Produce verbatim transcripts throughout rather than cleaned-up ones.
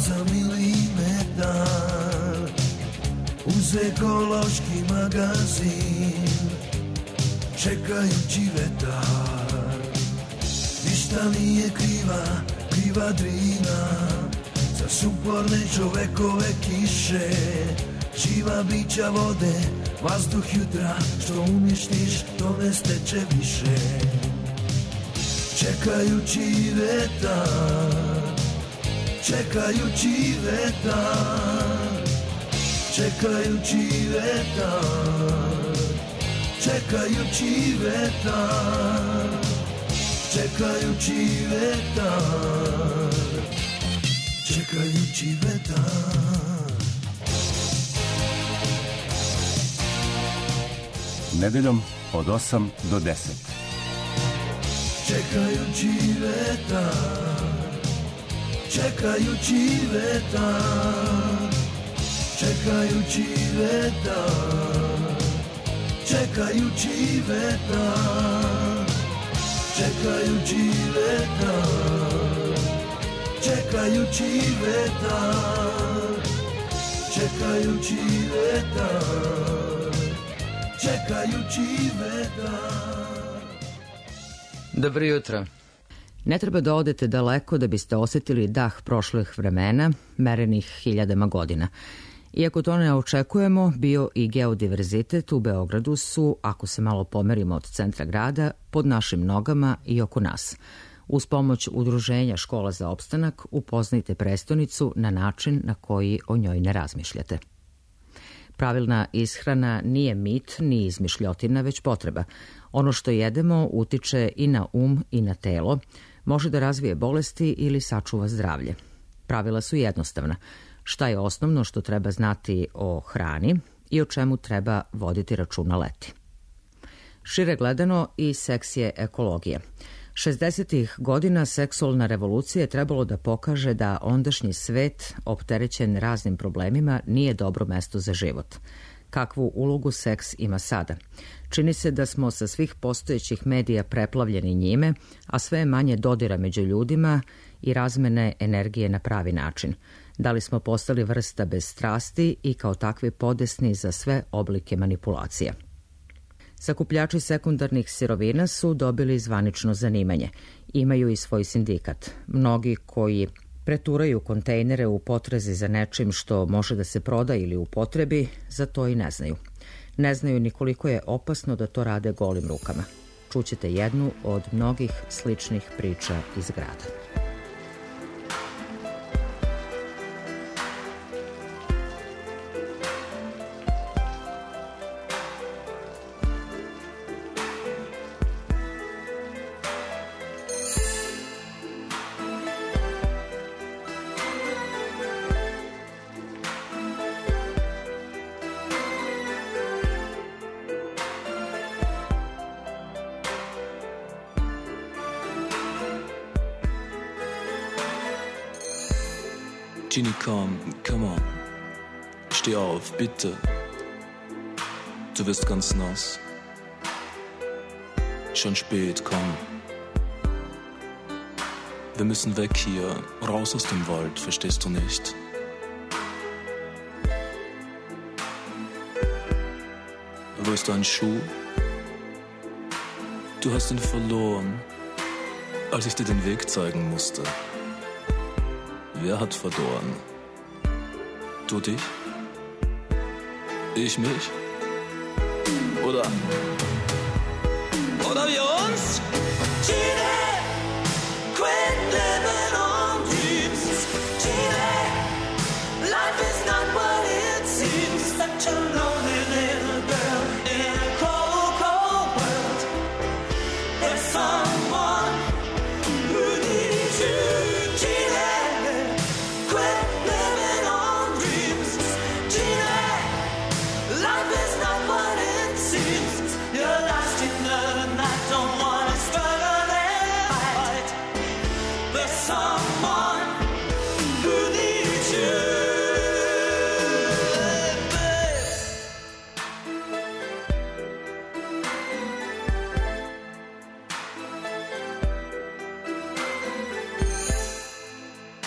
za milimetar uz ekološki magazin, čekajući vetar. Ništa nije kriva, kriva Drina, za suporne čovekove kiše, živa bića vode, vazduh jutra, što uništiš, to ne steče više. Čekajući vetar, čekajući vetar, čekajući vetar, čekajući vetar, čekajući vetar, čekajući vetar. Nedeljom od osam do deset. Čekajući vetar, čekajući vetar, čekajući vetar, čekajući vetar, čekajući vetar, čekajući vetar, čekajući vetar, čekajući vetar. Dobro jutro. Ne treba da odete daleko da biste osetili dah prošlih vremena, merenih hiljadama godina. Iako to ne očekujemo, bio i geodiverzitet u Beogradu su, ako se malo pomerimo od centra grada, pod našim nogama i oko nas. Uz pomoć Udruženja Škola za opstanak upoznajte prestonicu na način na koji o njoj ne razmišljate. Pravilna ishrana nije mit ni izmišljotina, već potreba. Ono što jedemo utiče i na um i na telo, može da razvije bolesti ili sačuva zdravlje. Pravila su jednostavna. Šta je osnovno što treba znati o hrani i o čemu treba voditi računa leti. Šire gledano, i seks je ekologija. šezdesetih godina seksualna revolucija je trebalo da pokaže da ondašnji svet, opterećen raznim problemima, nije dobro mesto za život. Kakvu ulogu seks ima sada? Čini se da smo sa svih postojećih medija preplavljeni njime, a sve manje dodira među ljudima i razmene energije na pravi način. Da li smo postali vrsta bez strasti i kao takvi podesni za sve oblike manipulacija? Sakupljači sekundarnih sirovina su dobili zvanično zanimanje. Imaju i svoj sindikat. Mnogi koji preturaju kontejnere u potrazi za nečim što može da se proda ili upotrebi, za to i ne znaju. Ne znaju ni koliko je opasno da to rade golim rukama. Čućete jednu od mnogih sličnih priča iz grada. Ginny, komm, come on. Steh auf, bitte. Du wirst ganz nass. Schon spät, komm. Wir müssen weg hier, raus aus dem Wald, verstehst du nicht? Wo ist dein Schuh? Du hast ihn verloren, als ich dir den Weg zeigen musste. Wer hat verloren? Du dich? Ich mich? Oder? Oder wir uns? Gina, quit living on dreams. Gina, life is not what it seems. Such a lonely little girl in a cold, cold world. There's someone who needs you.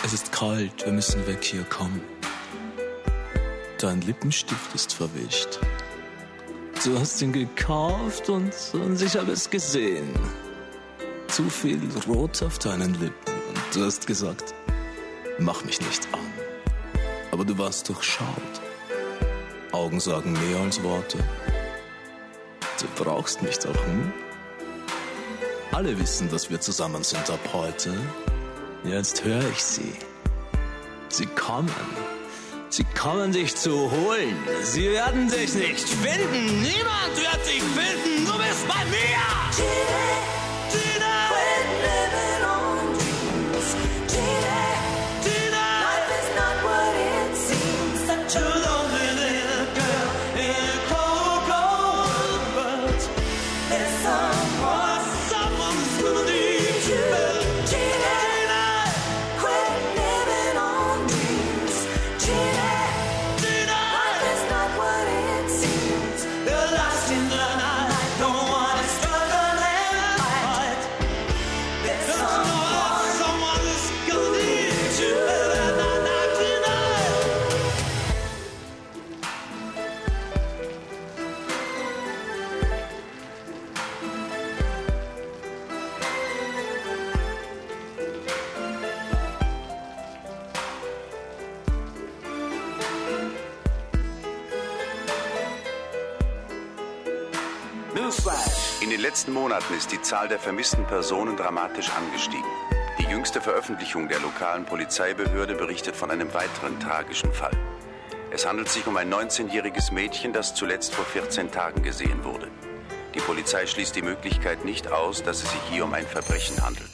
Es ist kalt, wir müssen weg hier, komm. Dein Lippenstift ist verwischt. Du hast ihn gekauft und, und ich habe es gesehen. Zu viel Rot auf deinen Lippen. Und du hast gesagt, mach mich nicht an. Aber du warst durchschaut. Augen sagen mehr als Worte. Du brauchst mich doch, hm? Alle wissen, dass wir zusammen sind ab heute. Jetzt höre ich sie. Sie kommen. Sie kommen dich zu holen. Sie werden dich nicht finden. Niemand wird dich finden. Du bist bei mir. Gina, Gina, quit living on dreams. Gina, Gina, life is not what it seems. Such a lonely little girl in a cold, cold world. There's someone, someone's gonna need you. Gina, Gina, quit living on dreams. Gina, Gina, life is not what it seems. You're lost in the night. Don't wanna struggle and fight. There's someone, someone who's gonna need you. Na, na, Gina. In den letzten Monaten ist die Zahl der vermissten Personen dramatisch angestiegen. Die jüngste Veröffentlichung der lokalen Polizeibehörde berichtet von einem weiteren tragischen Fall. Es handelt sich um ein neunzehnjähriges Mädchen, das zuletzt vor vierzehn Tagen gesehen wurde. Die Polizei schließt die Möglichkeit nicht aus, dass es sich hier um ein Verbrechen handelt.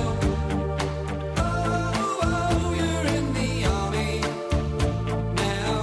Now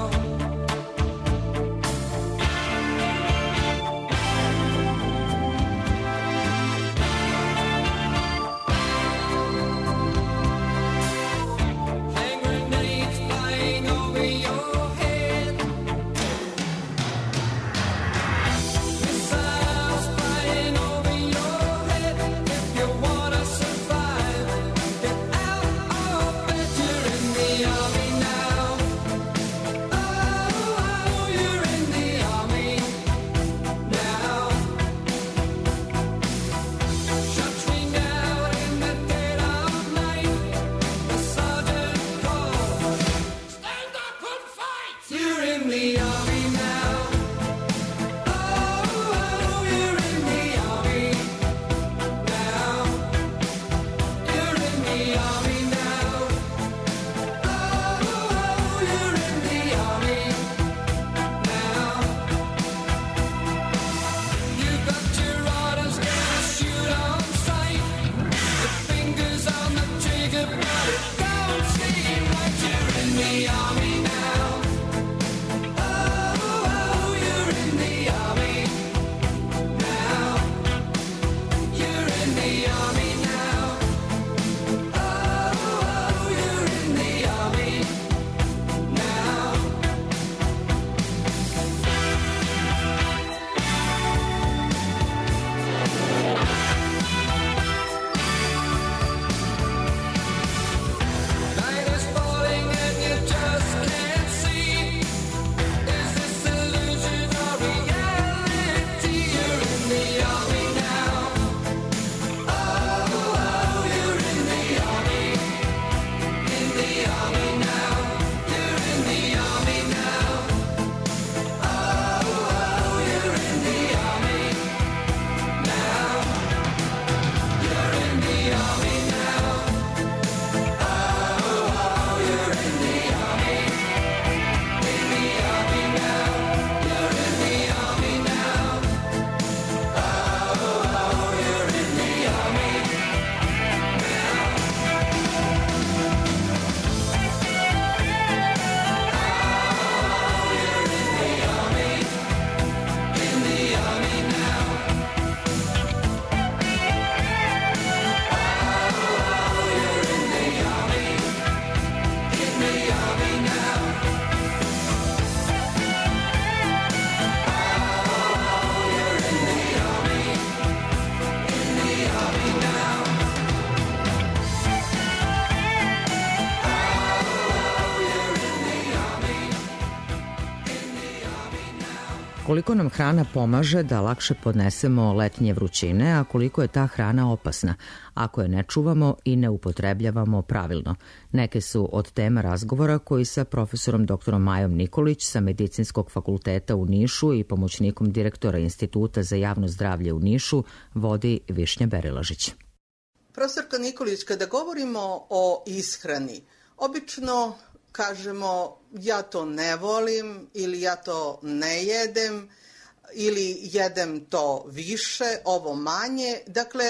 Koliko nam hrana pomaže da lakše podnesemo letnje vrućine, a koliko je ta hrana opasna ako je ne čuvamo i ne upotrebljavamo pravilno. Neke su od tema razgovora koji sa profesorom doktorom Majom Nikolić sa Medicinskog fakulteta u Nišu i pomoćnikom direktora Instituta za javno zdravlje u Nišu vodi Višnja Berilažić. Profesorka Nikolić, kada govorimo o ishrani, obično kažemo ja to ne volim ili ja to ne jedem ili jedem to više, ovo manje. Dakle,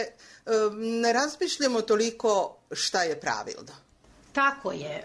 ne razmišljamo toliko šta je pravilno. Tako je.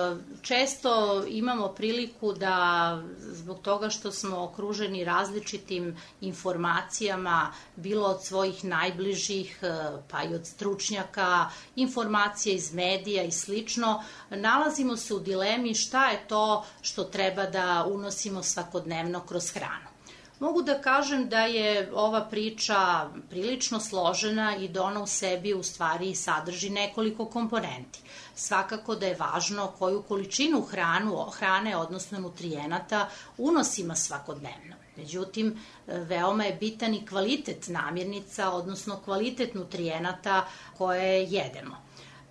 Često imamo priliku da zbog toga što smo okruženi različitim informacijama, bilo od svojih najbližih, pa i od stručnjaka, informacije iz medija i slično, nalazimo se u dilemi šta je to što treba da unosimo svakodnevno kroz hranu. Mogu da kažem da je ova priča prilično složena i da ona u sebi u stvari sadrži nekoliko komponenti. Svakako da je važno koju količinu hranu, hrane, odnosno nutrijenata, unosimo svakodnevno. Međutim, veoma je bitan i kvalitet namirnica, odnosno kvalitet nutrijenata koje jedemo.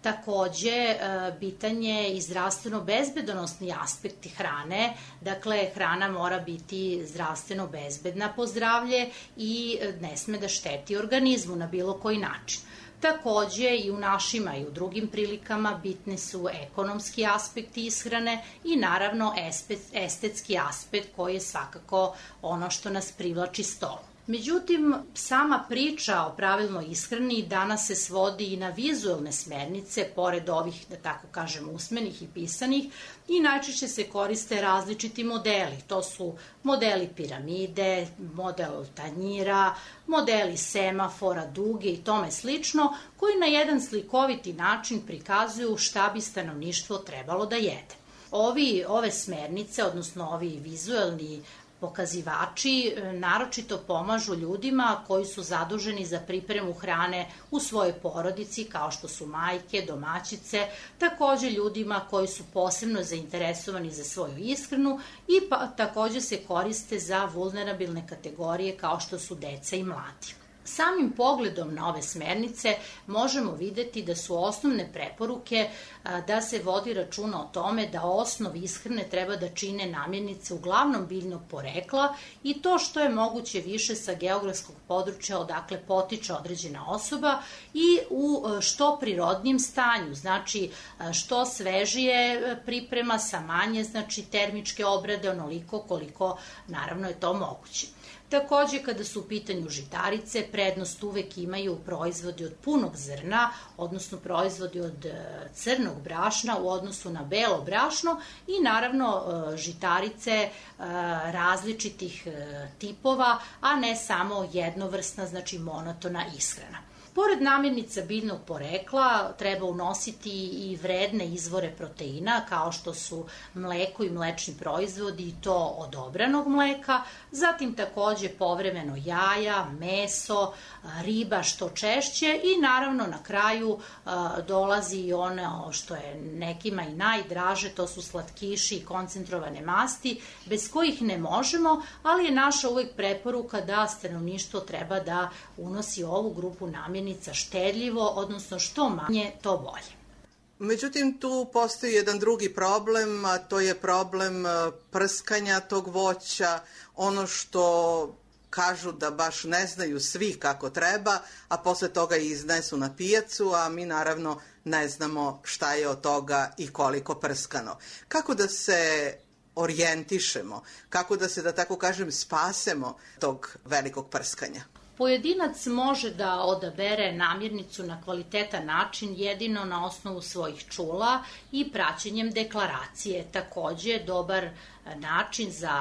Takođe, bitan je i zdravstveno bezbedonosni aspekti hrane, dakle hrana mora biti zdravstveno bezbedna po zdravlje i ne sme da šteti organizmu na bilo koji način. Takođe i u našima i u drugim prilikama bitni su ekonomski aspekti ishrane i naravno estetski aspekt koji je svakako ono što nas privlači stolu. Međutim, sama priča o pravilnoj ishrani danas se svodi i na vizuelne smernice, pored ovih, da tako kažem, usmenih i pisanih, i najčešće se koriste različiti modeli. To su modeli piramide, model tanjira, modeli semafora, duge i tome slično, koji na jedan slikoviti način prikazuju šta bi stanovništvo trebalo da jede. Ovi, ove smernice, odnosno ovi vizuelni pokazivači naročito pomažu ljudima koji su zaduženi za pripremu hrane u svojoj porodici, kao što su majke, domaćice, takođe ljudima koji su posebno zainteresovani za svoju ishranu i pa, takođe se koriste za vulnerabilne kategorije kao što su deca i mladi. Samim pogledom na ove smernice možemo videti da su osnovne preporuke da se vodi računa o tome da osnov ishrane treba da čine namirnice uglavnom biljnog porekla i to što je moguće više sa geografskog područja odakle potiče određena osoba i u što prirodnijem stanju, znači što svežije priprema sa manje, znači termičke obrade, onoliko koliko naravno je to moguće. Takođe, kada su u pitanju žitarice, prednost uvek imaju proizvodi od punog zrna, odnosno proizvodi od crnog brašna u odnosu na belo brašno i naravno žitarice različitih tipova, a ne samo jednovrsna, znači monotona ishrana. Pored namirnica biljnog porekla treba unositi i vredne izvore proteina kao što su mleko i mlečni proizvodi i to od obranog mleka, zatim takođe povremeno jaja, meso, riba što češće i naravno na kraju dolazi i ono što je nekima i najdraže, to su slatkiši i koncentrovane masti bez kojih ne možemo, ali je naša uvek preporuka da stanovništvo treba da unosi ovu grupu namirnica štedljivo, odnosno što manje, to bolje. Međutim, tu postoji jedan drugi problem, a to je problem prskanja tog voća, ono što kažu da baš ne znaju svi kako treba, a posle toga iznesu na pijacu, a mi naravno ne znamo šta je od toga i koliko prskano. Kako da se orijentišemo, kako da se, da tako kažem, spasemo tog velikog prskanja? Pojedinac može da odabere namirnicu na kvalitetan način jedino na osnovu svojih čula i praćenjem deklaracije. Takođe, dobar način za,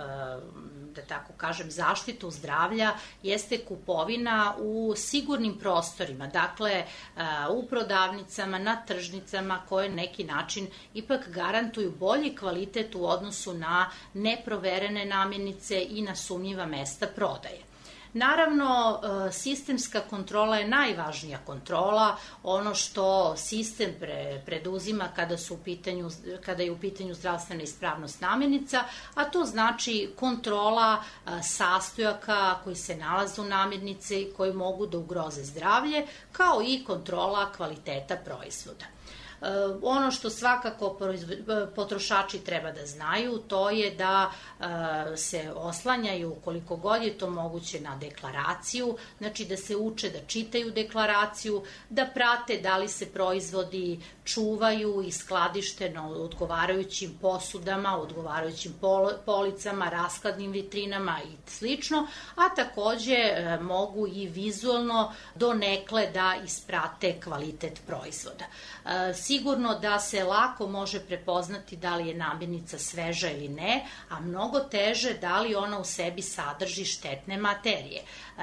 da tako kažem, zaštitu zdravlja jeste kupovina u sigurnim prostorima, dakle u prodavnicama, na tržnicama koje na neki način ipak garantuju bolji kvalitet u odnosu na neproverene namirnice i na sumnjiva mesta prodaje. Naravno, sistemska kontrola je najvažnija kontrola, ono što sistem pre, preduzima kada, su u pitanju, kada je u pitanju zdravstvena ispravnost namirnica, a to znači kontrola sastojaka koji se nalaze u namirnici i koji mogu da ugroze zdravlje, kao i kontrola kvaliteta proizvoda. Ono što svakako potrošači treba da znaju, to je da se oslanjaju koliko god je to moguće na deklaraciju, znači da se uče da čitaju deklaraciju, da prate da li se proizvodi čuvaju i skladište na odgovarajućim posudama, odgovarajućim policama, raskladnim vitrinama i slično, a takođe mogu i vizualno donekle da isprate kvalitet proizvoda. Sigurno da se lako može prepoznati da li je namirnica sveža ili ne, a mnogo teže da li ona u sebi sadrži štetne materije.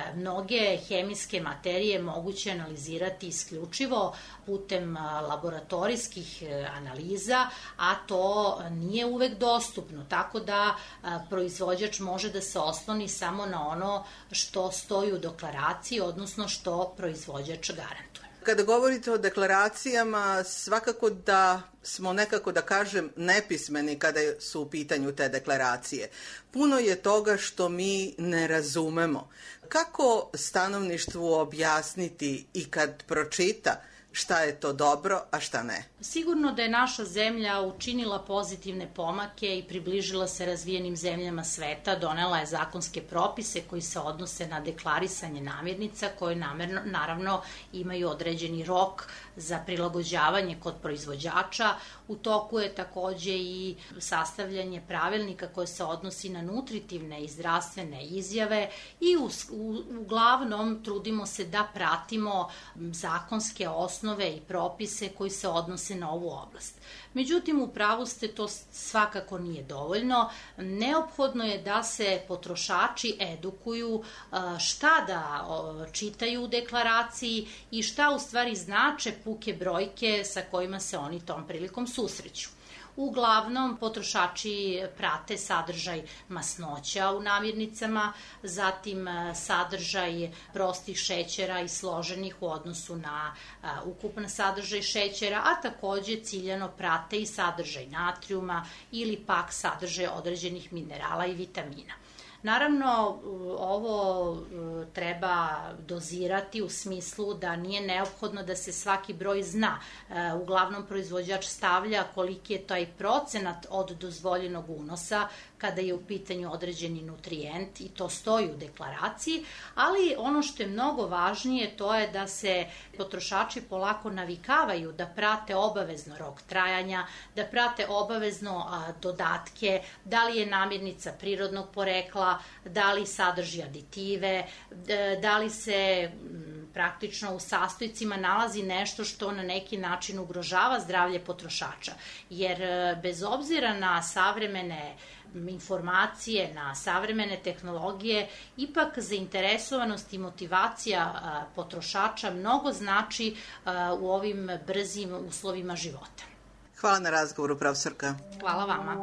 Mnoge hemijske materije moguće analizirati isključivo putem laboratorijskih analiza, a to nije uvek dostupno, tako da proizvođač može da se osloni samo na ono što stoji u deklaraciji, odnosno što proizvođač garantuje. Kada govorite o deklaracijama, svakako da smo nekako, da kažem, nepismeni kada su u pitanju te deklaracije. Puno je toga što mi ne razumemo. Kako stanovništvu objasniti i kad pročita šta je to dobro, a šta ne? Sigurno da je naša zemlja učinila pozitivne pomake i približila se razvijenim zemljama sveta, donela je zakonske propise koji se odnose na deklarisanje namirnica, koje namerno, naravno imaju određeni rok za prilagođavanje kod proizvođača. U toku je takođe i sastavljanje pravilnika koje se odnosi na nutritivne i zdravstvene izjave i u, u, uglavnom trudimo se da pratimo zakonske osnove i propise koji se odnose na ovu oblast. Međutim, u pravu ste, to svakako nije dovoljno. Neophodno je da se potrošači edukuju šta da čitaju u deklaraciji i šta u stvari znače puke brojke sa kojima se oni tom prilikom susreću. Uglavnom, potrošači prate sadržaj masnoća u namirnicama, zatim sadržaj prostih šećera i složenih u odnosu na ukupan sadržaj šećera, a takođe ciljano prate i sadržaj natrijuma ili pak sadržaj određenih minerala i vitamina. Naravno, ovo treba dozirati u smislu da nije neophodno da se svaki broj zna. Uglavnom, proizvođač stavlja koliki je taj procenat od dozvoljenog unosa kada je u pitanju određeni nutrijent i to stoji u deklaraciji, ali ono što je mnogo važnije to je da se potrošači polako navikavaju da prate obavezno rok trajanja, da prate obavezno a, dodatke, da li je namirnica prirodnog porekla, da li sadrži aditive, da li se m, praktično u sastojcima nalazi nešto što na neki način ugrožava zdravlje potrošača. Jer bez obzira na savremene informacije, na savremene tehnologije, ipak zainteresovanost i motivacija potrošača mnogo znači u ovim brzim uslovima života. Hvala na razgovoru, profesorka. Hvala vama.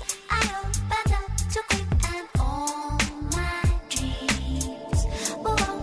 But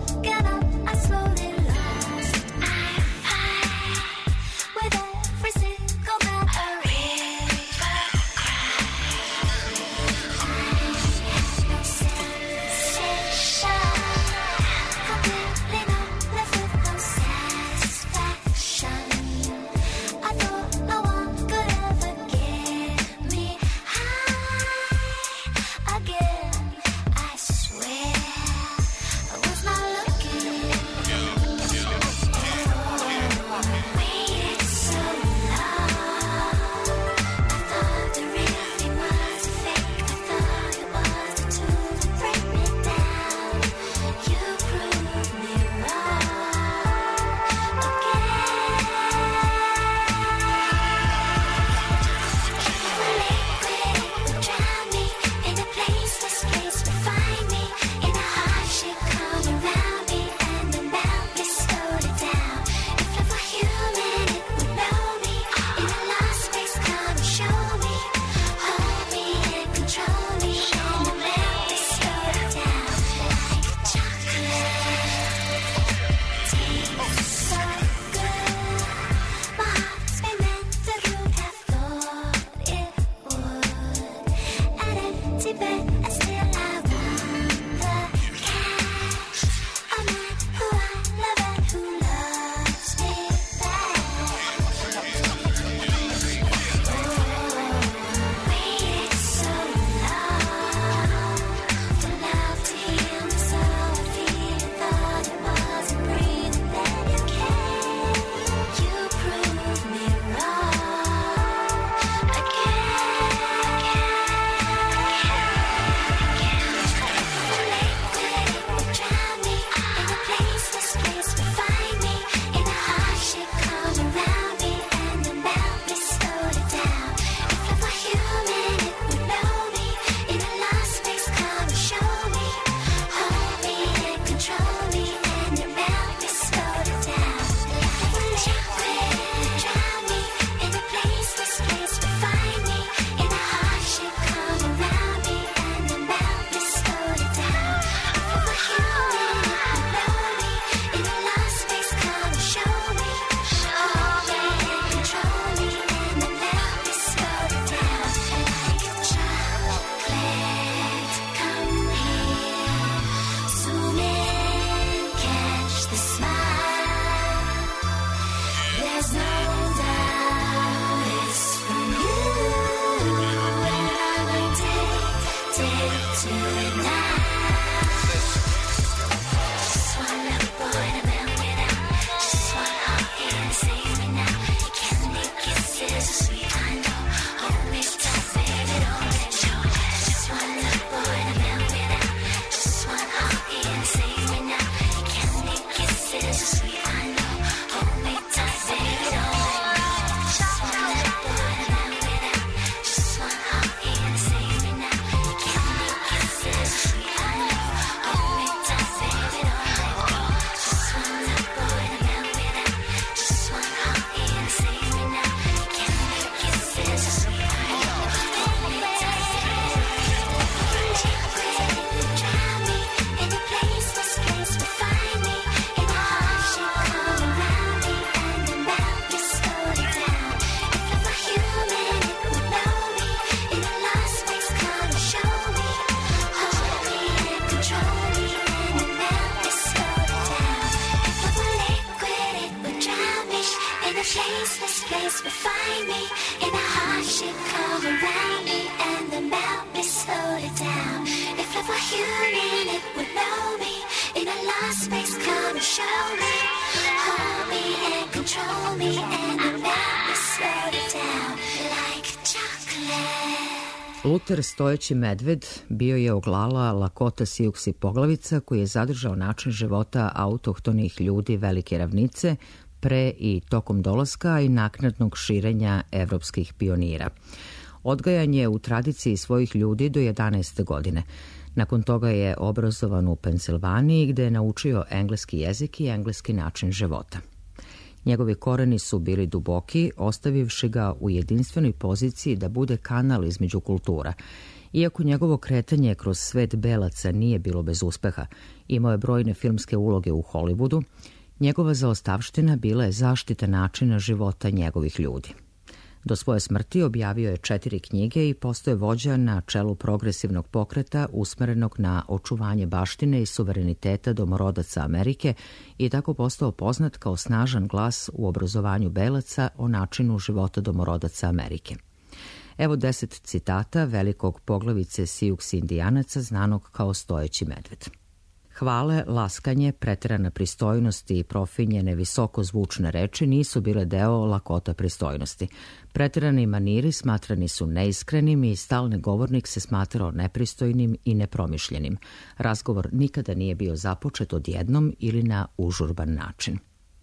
find me in a hardship, come around me and then melt me, slow it down. If love were human, it would know me in a lost space, come and show me. Hold me and control me and then melt me, slow it down like chocolate. Luther stojeći medved bio je Oglala Lakota Siouxsie poglavica koji je zadržao način života autohtonih ljudi Velike ravnice pre i tokom dolaska i naknadnog širenja evropskih pionira. Odgajan je u tradiciji svojih ljudi do jedanaeste godine. Nakon toga je obrazovan u Pensilvaniji gde je naučio engleski jezik i engleski način života. Njegovi koreni su bili duboki, ostavivši ga u jedinstvenoj poziciji da bude kanal između kultura. Iako njegovo kretanje kroz svet belaca nije bilo bez uspeha, imao je brojne filmske uloge u Hollywoodu, njegova zaostavština bila je zaštita načina života njegovih ljudi. Do svoje smrti objavio je četiri knjige i postao je vođa na čelu progresivnog pokreta usmerenog na očuvanje baštine i suvereniteta domorodaca Amerike i tako postao poznat kao snažan glas u obrazovanju belaca o načinu života domorodaca Amerike. Evo deset citata velikog poglavice Siouxsie indijanaca znanog kao stojeći medved. Hvale, laskanje, preterana pristojnost i profinjene visoko zvučne reči nisu bile deo Lakota pristojnosti. Preterani maniri smatrani su neiskrenim i stalni govornik se smatrao nepristojnim i nepromišljenim. Razgovor nikada nije bio započet odjednom ili na užurban način.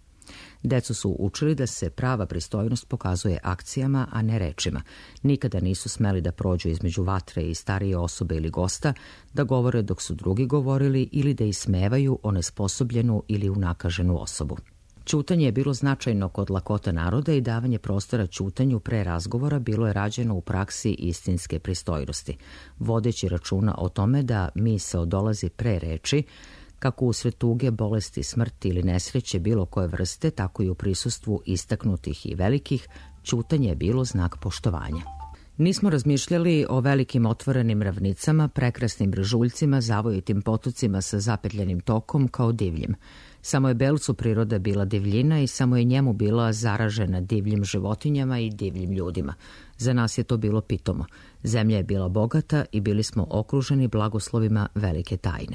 Decu su učili da se prava pristojnost pokazuje akcijama, a ne rečima. Nikada nisu smeli da prođu između vatre i starije osobe ili gosta, da govore dok su drugi govorili ili da ismevaju onesposobljenu ili unakaženu osobu. Ćutanje je bilo značajno kod Lakota naroda i davanje prostora ćutanju pre razgovora bilo je rađeno u praksi istinske pristojnosti, vodeći računa o tome da misao dolazi pre reči, kako usred tuge, bolesti, smrti ili nesreće bilo koje vrste, tako i u prisustvu istaknutih i velikih, ćutanje je bilo znak poštovanja. Nismo razmišljali o velikim otvorenim ravnicama, prekrasnim brežuljcima, zavojitim potocima sa zapetljenim tokom kao divljim. Samo je belcu priroda bila divljina i samo je njemu bila zaražena divljim životinjama i divljim ljudima. Za nas je to bilo pitomo. Zemlja je bila bogata i bili smo okruženi blagoslovima velike tajne.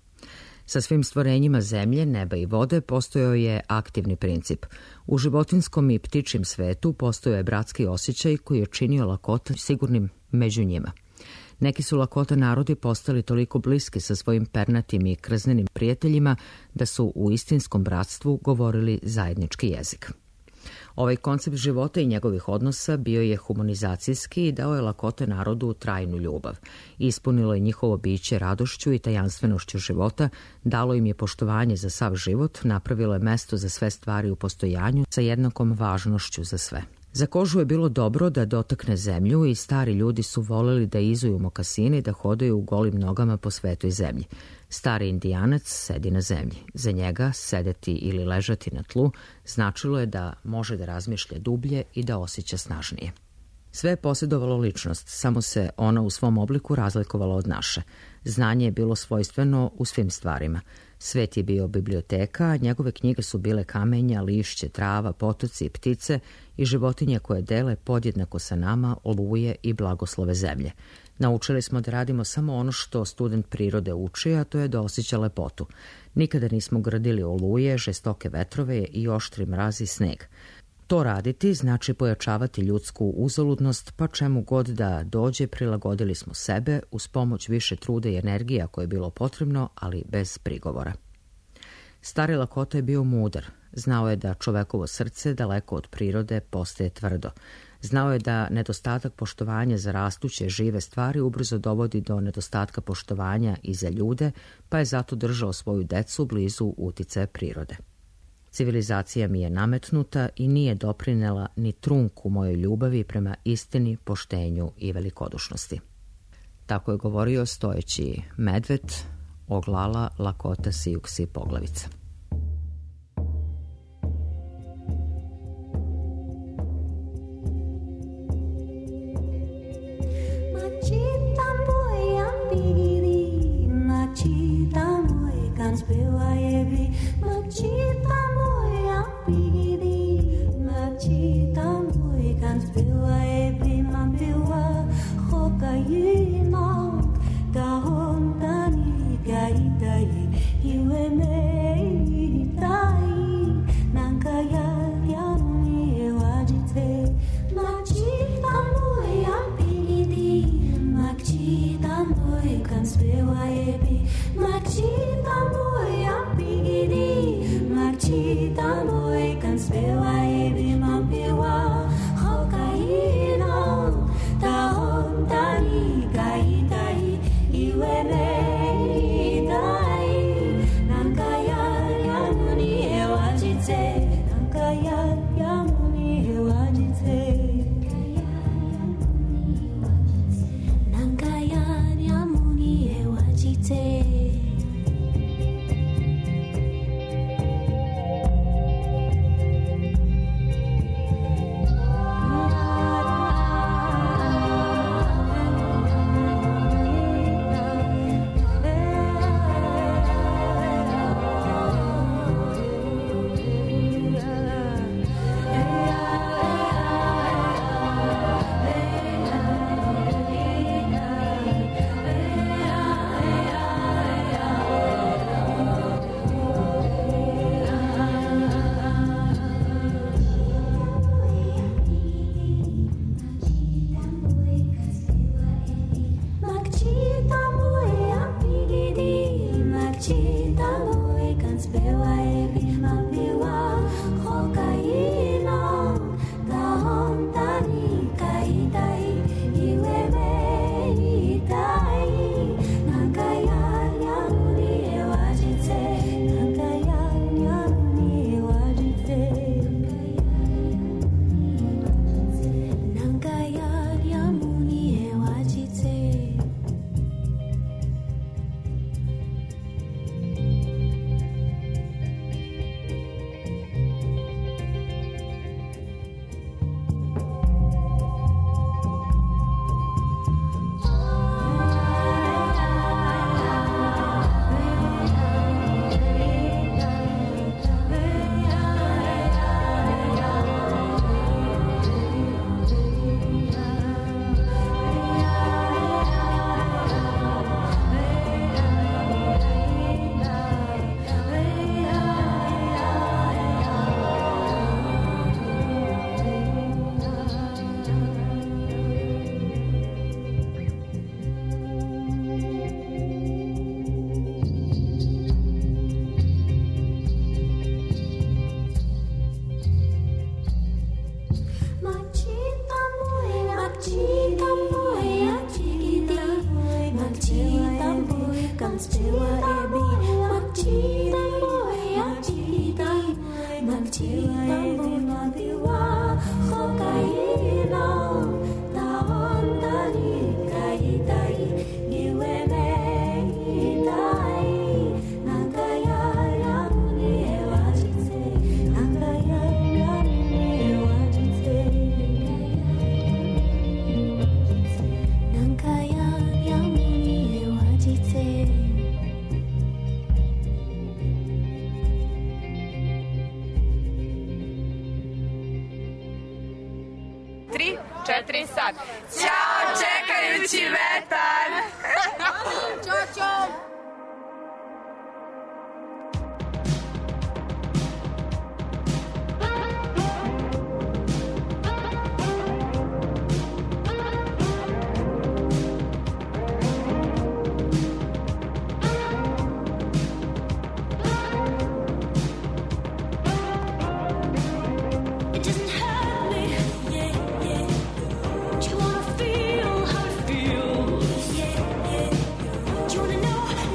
Sa svim stvorenjima zemlje, neba i vode postojao je aktivni princip. U životinskom i ptičjem svetu postojao je bratski osjećaj koji je činio Lakota sigurnim među njima. Neki su Lakota narodi postali toliko bliski sa svojim pernatim i krznenim prijateljima da su u istinskom bratstvu govorili zajednički jezik. Ovaj koncept života i njegovih odnosa bio je humanizacijski i dao je Lakota narodu trajnu ljubav. Ispunilo je njihovo biće radošću i tajanstvenošću života, dalo im je poštovanje za sav život, napravilo je mesto za sve stvari u postojanju sa jednakom važnošću za sve. Za kožu je bilo dobro da dotakne zemlju i stari ljudi su voleli da izuju mokasine i da hodaju u golim nogama po svetoj zemlji. Stari indijanac sedi na zemlji. Za njega sedeti ili ležati na tlu značilo je da može da razmišlja dublje i da osjeća snažnije. Sve je posjedovalo ličnost, samo se ona u svom obliku razlikovala od naše. Znanje je bilo svojstveno u svim stvarima. Svet je bio biblioteka, a njegove knjige su bile kamenja, lišće, trava, potoci i ptice i životinje koje dele podjednako sa nama oluje i blagoslove zemlje. Naučili smo da radimo samo ono što student prirode uči, a to je da osjeća lepotu. Nikada nismo gradili oluje, žestoke vetrove i oštri mraz i sneg. To raditi znači pojačavati ljudsku uzaludnost, pa čemu god da dođe prilagodili smo sebe uz pomoć više truda i energija koje je bilo potrebno, ali bez prigovora. Stari Lakota je bio mudar. Znao je da čovekovo srce daleko od prirode postaje tvrdo. Znao je da nedostatak poštovanja za rastuće žive stvari ubrzo dovodi do nedostatka poštovanja i za ljude, pa je zato držao svoju decu blizu uticaja prirode. Civilizacija mi je nametnuta i nije doprinela ni trunku mojoj ljubavi prema istini, poštenju i velikodušnosti. Tako je govorio stojeći medved Oglala Lakota Siouxsie poglavica. Macita moya pidi, macita moy kan pewa e pima pewa hoka ina tahon tani gai dai iwe me dai nankaya yami e wajite machi tambo e apigidi machi tambo e kans pewa e pi machi tambo e apigidi machi tambo e kans pewa e pi mampewa hokaina tahon tani gai dai iwe me dai nankaya yamuni e wajite nankaya yamuni e wajite nankaya yamuni e wajite četiri sad. Ćao, čekajući vetar! Ćao, čao! Do you wanna know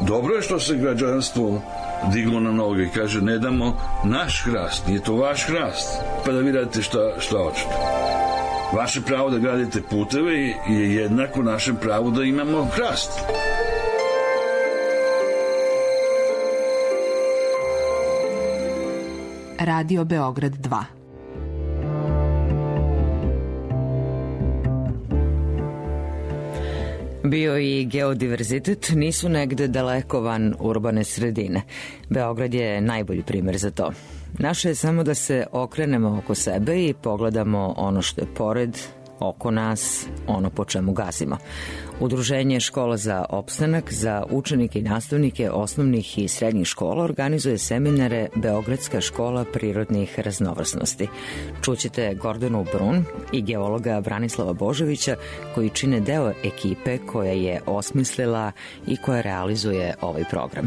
Dobro je što se građanstvo diglo na noge i kaže ne damo naš hrast, nije to vaš hrast, pa da vi radite šta, šta hoćete. Vaše pravo da gradite puteve je jednako našem pravu da imamo hrast. Radio Beograd dva. Bio i geodiverzitet nisu negde daleko van urbane sredine. Beograd je najbolji primer za to. Naše je samo da se okrenemo oko sebe i pogledamo ono što je pored, oko nas, ono po čemu gazimo. Udruženje Škola za opstanak za učenike i nastavnike osnovnih i srednjih škola organizuje seminare Beogradska škola prirodnih raznovrsnosti. Čućete Gordanu Brun i geologa Branislava Božovića koji čine deo ekipe koja je osmislila i koja realizuje ovaj program.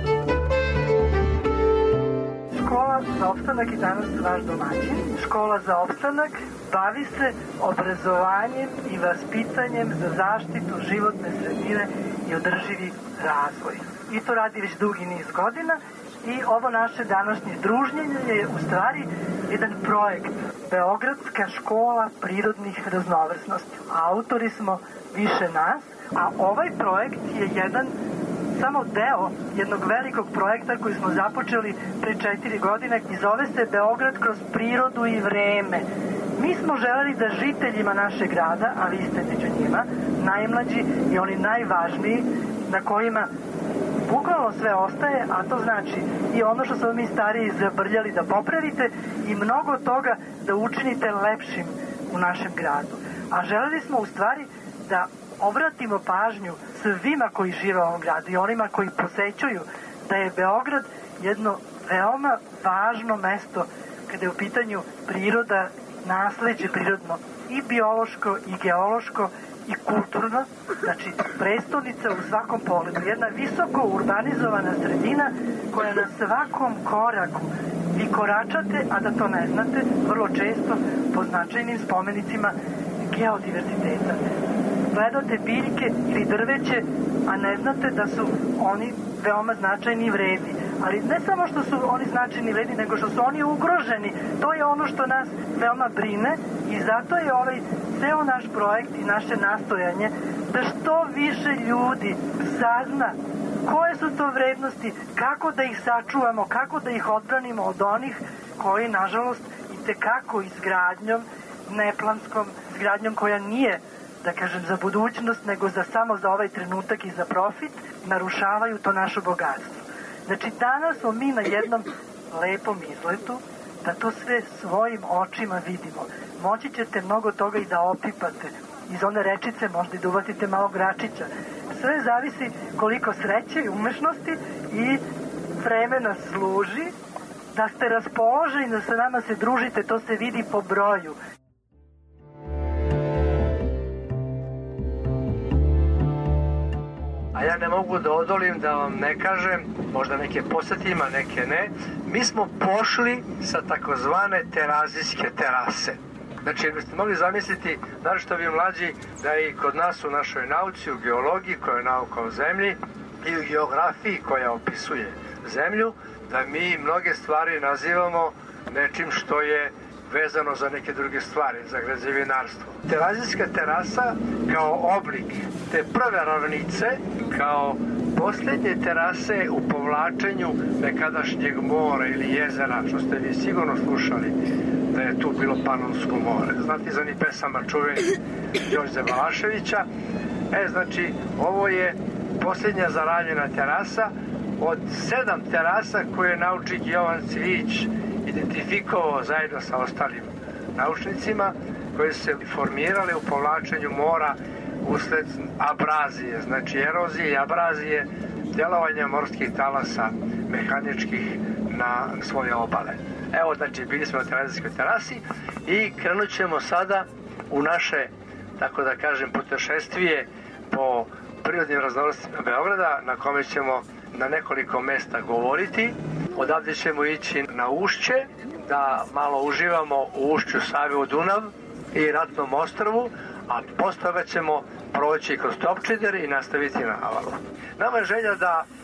Škola za opstanak i danas vaš domaćin. Škola za opstanak bavi se obrazovanjem i vaspitanjem za zaštitu životne sredine i održivi razvoj. I to radi već dugi niz godina i ovo naše današnje druženje je u stvari jedan projekt Beogradska škola prirodnih raznovrsnosti. Autori smo više nas, a ovaj projekt je jedan samo deo jednog velikog projekta koji smo započeli pre četiri godine i zove se Beograd kroz prirodu i vreme. Mi smo želeli da žiteljima našeg grada, a vi ste među njima, najmlađi i oni najvažniji, na kojima bukvalno sve ostaje, a to znači i ono što smo mi stariji zabrljali da popravite i mnogo toga da učinite lepšim u našem gradu. A želeli smo u stvari da obratimo pažnju svima koji žive u ovom gradu i onima koji posećuju da je Beograd jedno veoma važno mesto kada je u pitanju priroda, nasleđe prirodno i biološko i geološko i kulturno, znači prestonica u svakom pogledu, jedna visoko urbanizovana sredina koja na svakom koraku vi koračate, a da to ne znate, vrlo često po značajnim spomenicima geodiverziteta. Gledate biljke ili drveće, a ne znate da su oni veoma značajni i vredni. Ali ne samo što su oni značajni i vredni, nego što su oni ugroženi. To je ono što nas veoma brine i zato je ovaj ceo naš projekt i naše nastojanje da što više ljudi sazna koje su to vrednosti, kako da ih sačuvamo, kako da ih odbranimo od onih koji, nažalost, i tekako izgradnjom, neplanskom izgradnjom koja nije, da kažem, za budućnost, nego za samo za ovaj trenutak i za profit, narušavaju to naše bogatstvo. Znači, danas smo mi na jednom lepom izletu da to sve svojim očima vidimo. Moći ćete mnogo toga i da opipate. Iz one rečice možda i da uvatite malo gračića. Sve zavisi koliko sreće i umešnosti i vremena služi. Da ste raspoloženi, da sa nama se družite, to se vidi po broju. A ja ne mogu da odolim da vam ne kažem, možda neke posetim, a neke ne. Mi smo pošli sa takozvane terazijske terase. Znači, biste mogli zamisliti, naročito vi mlađi, da i kod nas u našoj nauci, u geologiji, koja je nauka o zemlji, i u geografiji koja opisuje zemlju, da mi mnoge stvari nazivamo nečim što je vezano za neke druge stvari, za građevinarstvo. Terazijska terasa kao oblik te prve ravnice, kao posljednje terase u povlačenju nekadašnjeg mora ili jezera, što ste vi sigurno slušali da je tu bilo Panonsko more. Znate za ni pesama čuveni Đorđe Balaševića. E, znači, ovo je posljednja zaravljena terasa od sedam terasa koje je naučnik Jovan Cvijić identifikovao zajedno sa ostalim naučnicima koji su se formirali u povlačenju mora usled abrazije, znači erozije i abrazije djelovanja morskih talasa mehaničkih na svoje obale. Evo, znači, bili smo na terazijskoj terasi i krenut ćemo sada u naše, tako da kažem, putešestvije po prirodnim raznovrsnostima Beograda, na kome ćemo na nekoliko mesta govoriti. Odavde ćemo ići na Ušće, da malo uživamo u ušću Save u Dunav i Ratnom ostrvu, a posle toga ćemo proći kroz Topčider i nastaviti na Avalu. Nama je želja da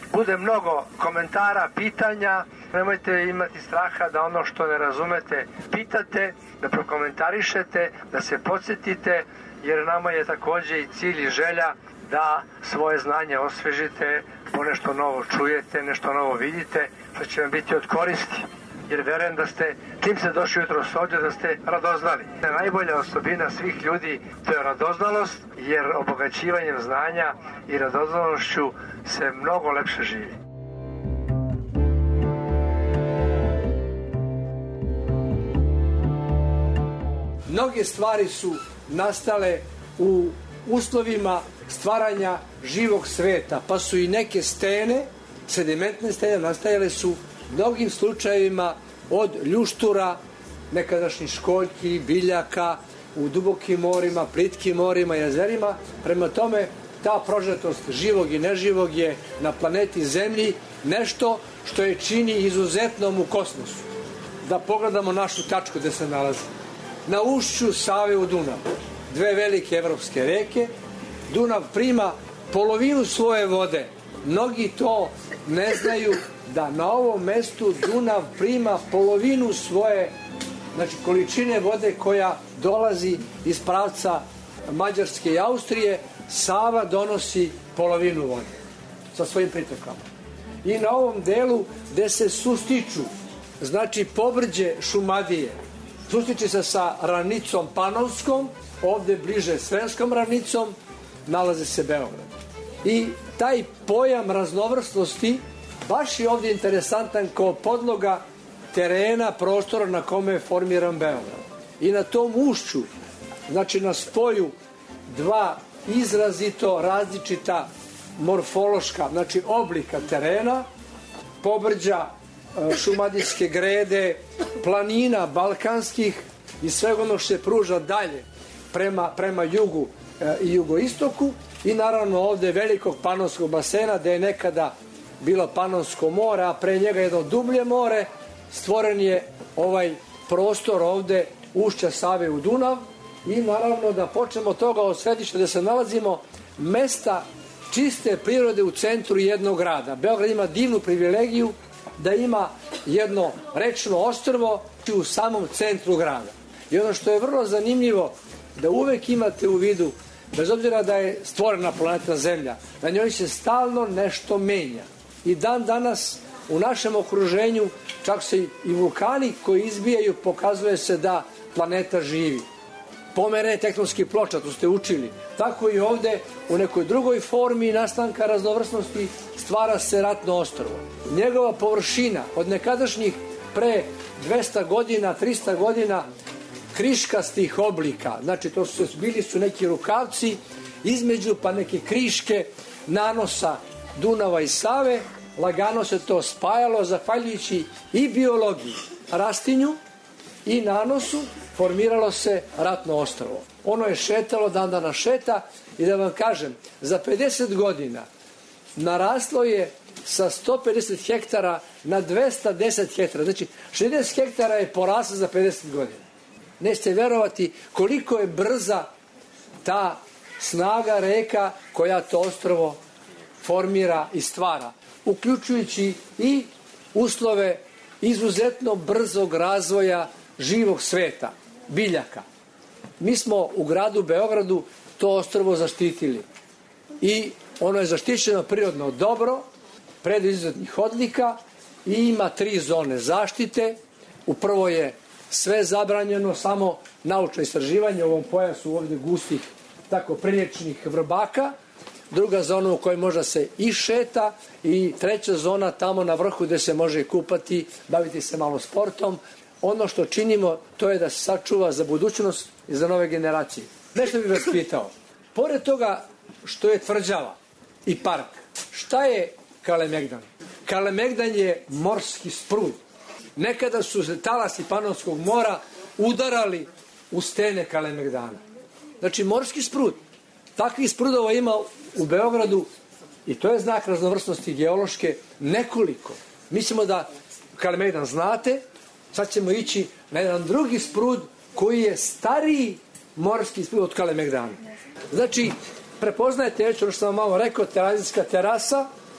bude mnogo komentara, pitanja. Nemojte imati straha da ono što ne razumete pitate, da prokomentarišete, da se podsjetite, jer nama je takođe i cilj i želja da svoje znanje osvežite, ponešto novo čujete, nešto novo vidite, što će vam biti od koristi. Jer verujem da ste, čim ste došli jutro ovdje, da ste radoznali. Najbolja osobina svih ljudi to je radoznalost, jer obogaćivanjem znanja i radoznalošću se mnogo lepše živi. Mnoge stvari su nastale u uslovima stvaranja živog sveta, pa su i neke stene, sedimentne stene, nastajale su mnogim slučajevima od ljuštura, nekadašnjih školjki, biljaka, u dubokim morima, plitkim morima, jezerima. Prema tome, ta prožetost živog i neživog je na planeti Zemlji nešto što je čini izuzetnom u kosmosu. Da pogledamo našu tačku gde se nalazi. Na ušću Save u Dunav, dve velike evropske reke, Dunav prima polovinu svoje vode. Mnogi to ne znaju, da na ovom mestu Dunav prima polovinu svoje, znači količine vode koja dolazi iz pravca Mađarske i Austrije. Sava donosi polovinu vode sa svojim pritokama. I na ovom delu gde se sustiču, znači pobrđe Šumadije, sustiče se sa ravnicom Panovskom, ovde bliže Sremskom ravnicom, nalazi se Beograd. I taj pojam raznovrsnosti baš je ovdje interesantan kao podloga terena, prostora na kome je formiran Beograd. I na tom ušću, znači na spoju dva izrazito različita morfološka, znači oblika terena, pobrđa šumadijske grede, planina balkanskih i svega ono što se pruža dalje prema, prema jugu i jugoistoku, i naravno ovde velikog Panonskog basena gde je nekada bilo Panonsko more, a pre njega jedno dublje more. Stvoren je ovaj prostor ovde ušća Save u Dunav. I naravno da počnemo od toga, od središta gde se nalazimo, mesta čiste prirode u centru jednog grada. Beograd ima divnu privilegiju da ima jedno rečno ostrvo u samom centru grada. I ono što je vrlo zanimljivo, da uvek imate u vidu, bez obzira da je stvorena planeta Zemlja, na njoj se stalno nešto menja. I dan danas u našem okruženju čak se i vulkani koji izbijaju, pokazuje se da planeta živi. Pomere tektonskih ploča, to ste učili. Tako i ovde u nekoj drugoj formi nastanka raznovrsnosti stvara se ratno ostrvo. Njegova površina od nekadašnjih pre dvesta godina, trista godina kriškastih oblika, znači to su bili su neki rukavci između pa neke kriške nanosa Dunava i Save, lagano se to spajalo zahvaljujući i biologiji, rastinju i nanosu, formiralo se ratno ostrvo. Ono je šetalo, dan dana šeta, i da vam kažem, za pedeset godina naraslo je sa sto pedeset hektara na dvesta deset hektara. Znači, šezdeset hektara je poraslo za pedeset godina. Nećete verovati koliko je brza ta snaga reka koja to ostrvo formira i stvara, uključujući i uslove izuzetno brzog razvoja živog sveta, biljaka. Mi smo u gradu Beogradu to ostrvo zaštitili i ono je zaštićeno prirodno dobro, pred izuzetnih odlika, i ima tri zone zaštite. U prvo je sve zabranjeno, samo naučno istraživanje u ovom pojasu ovdje gustih, tako prilječnih vrbaka. Druga zona u kojoj možda se i šeta, i treća zona tamo na vrhu gde se može kupati, baviti se malo sportom. Ono što činimo, to je da se sačuva za budućnost i za nove generacije. Nešto bih vas pitao. Pored toga što je tvrđava i park, šta je Kalemegdan? Kalemegdan je morski sprud. Nekada su se talasi Panonskog mora udarali u stene Kalemegdana. Znači morski sprud. Takvih sprudova ima u Beogradu, i to je znak raznovrsnosti geološke, nekoliko. Mislimo da Kalemegdan znate, sad ćemo ići na jedan drugi sprud koji je stariji morski sprud od Kalemegdana. Znači, prepoznajete, već ono što sam vam malo rekao, terazijska terasa,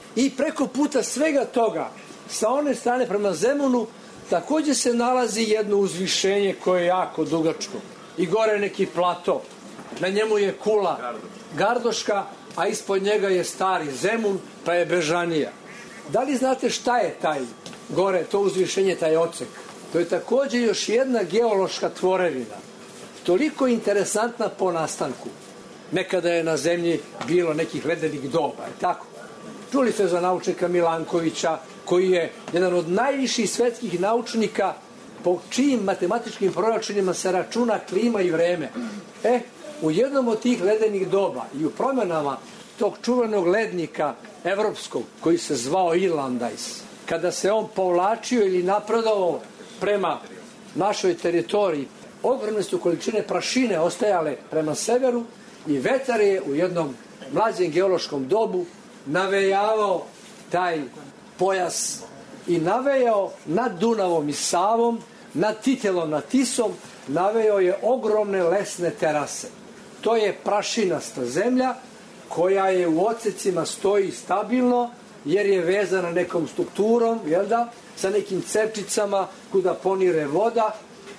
I preko puta svega toga, sa one strane prema Zemunu, takođe se nalazi jedno uzvišenje koje je jako dugačko. I gore neki plato. Na njemu je kula Gardoška, a ispod njega je stari Zemun, pa je Bežanija. Da li znate šta je taj gore, to uzvišenje, taj odsek? To je takođe još jedna geološka tvorevina. Toliko interesantna po nastanku. Nekada je na zemlji bilo nekih ledenih doba, je tako? Čuli ste za naučnika Milankovića, koji je jedan od najviših svetskih naučnika po čijim matematičkim proračunima se računa klima i vreme. E, u jednom od tih ledenih doba i u promenama tog čuvenog lednika evropskog, koji se zvao Irlandajs, kada se on povlačio ili napredovao prema našoj teritoriji, ogromne su količine prašine ostajale prema severu i vetar je u jednom mlađem geološkom dobu navejavao taj pojas i navejao nad Dunavom i Savom, nad Titelom, nad Tisom, navejao je ogromne lesne terase. To je prašinasta zemlja koja je u odsecima stoji stabilno jer je vezana nekom strukturom, jel da, sa nekim cepčicama kuda ponire voda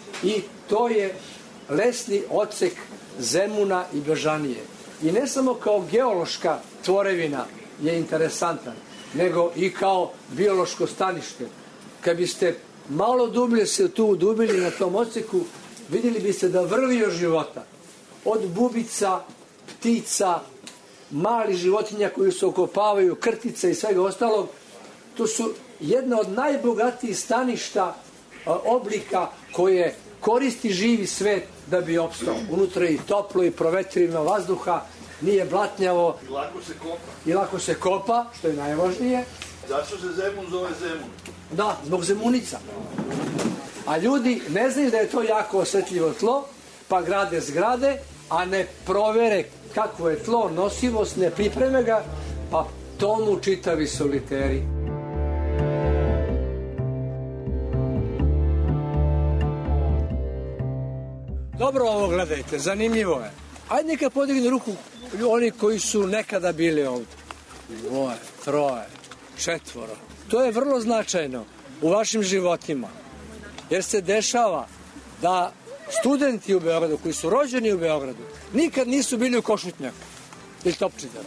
i to je lesni odsek Zemuna i Bežanije. I ne samo kao geološka tvorevina je interesantan, nego i kao biološko stanište. Kad biste malo dublje se tu udubili na tom odseku, vidjeli biste da vrvi od života. Od bubica, ptica, mali životinja koji se okopavaju, krtica i svega ostalog. To su jedna od najbogatijih staništa oblika koje koristi živi svet da bi opstao. Unutra je i toplo i provetrivno vazduha, nije blatnjavo. I lako se kopa. I lako se kopa, što je najvažnije. Zašto se Zemun zove Zemun? Da, zbog zemunica. A ljudi ne znaju da je to jako osjetljivo tlo, pa grade zgrade, a ne provere kakvo je tlo, nosivost, ne pripreme ga, pa tomu čitavi soliteri. Dobro ovo gledajte, zanimljivo je. Ajde neka podignu ruku oni koji su nekada bili ovdje. Dvoje, troje, četvoro. To je vrlo značajno u vašim životima. Jer se dešava da studenti u Beogradu, koji su rođeni u Beogradu, nikad nisu bili u Košutnjaku ili Topčideru.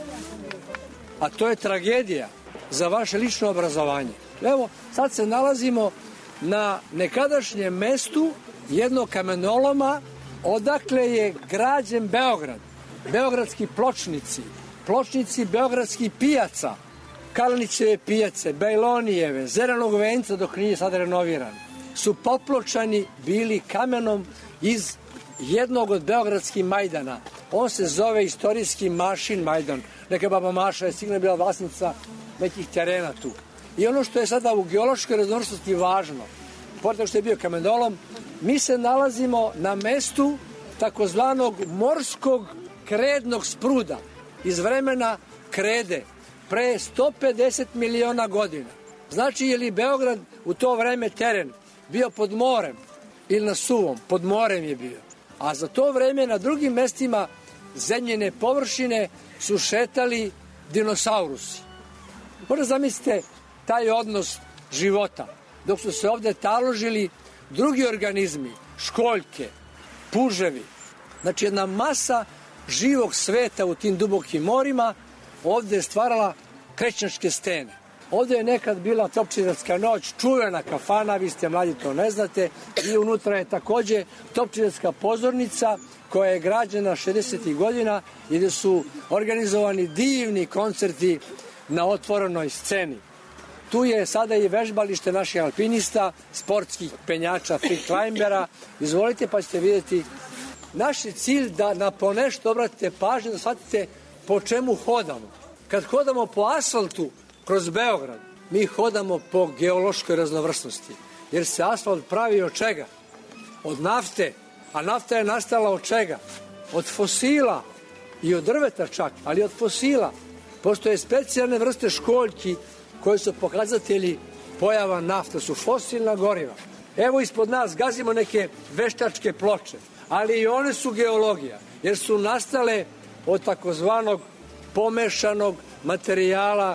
A to je tragedija za vaše lično obrazovanje. Evo, sad se nalazimo na nekadašnjem mestu jednog kamenoloma odakle je građen Beograd. Beogradski pločnici, pločnici beogradskih pijaca, Kalnićeve pijace, Bajlonijeve, Zeranog venca dok nije sad renoviran, su popločani bili kamenom iz jednog od beogradskih majdana. On se zove istorijski Mašin majdan. Neka baba Maša je sigurno bila vlasnica nekih terena tu. I ono što je sada u geološkoj raznovrsnosti važno, pored što je bio kamenolom, mi se nalazimo na mestu takozvanog morskog krednog spruda iz vremena krede pre sto pedeset miliona godina. Znači, je li Beograd u to vreme teren bio pod morem ili na suvom? Pod morem je bio. A za to vreme na drugim mestima zemljene površine su šetali dinosaurusi. Možda zamislite taj odnos života. Dok su se ovde taložili drugi organizmi, školjke, puževi. Znači, jedna masa živog sveta u tim dubokim morima ovde je stvarala krećnjačke stene. Ovde je nekad bila Topčiderska noć, čuvena kafana, vi ste mladi, to ne znate, i unutra je takođe Topčiderska pozornica koja je građena šezdesetih godina i gde su organizovani divni koncerti na otvorenoj sceni. Tu je sada i vežbalište naših alpinista, sportskih penjača, free climbera. Izvolite pa ćete vidjeti. Naš je cilj da na ponešto obratite pažnju, da shvatite po čemu hodamo. Kad hodamo po asfaltu kroz Beograd, mi hodamo po geološkoj raznovrsnosti. Jer se asfalt pravi od čega? Od nafte. A nafta je nastala od čega? Od fosila i od drveta čak, ali od fosila. Postoje specijalne vrste školjki koji su pokazatelji pojava nafta, su fosilna goriva. Evo ispod nas gazimo neke veštačke ploče, ali i one su geologija, jer su nastale od takozvanog pomešanog materijala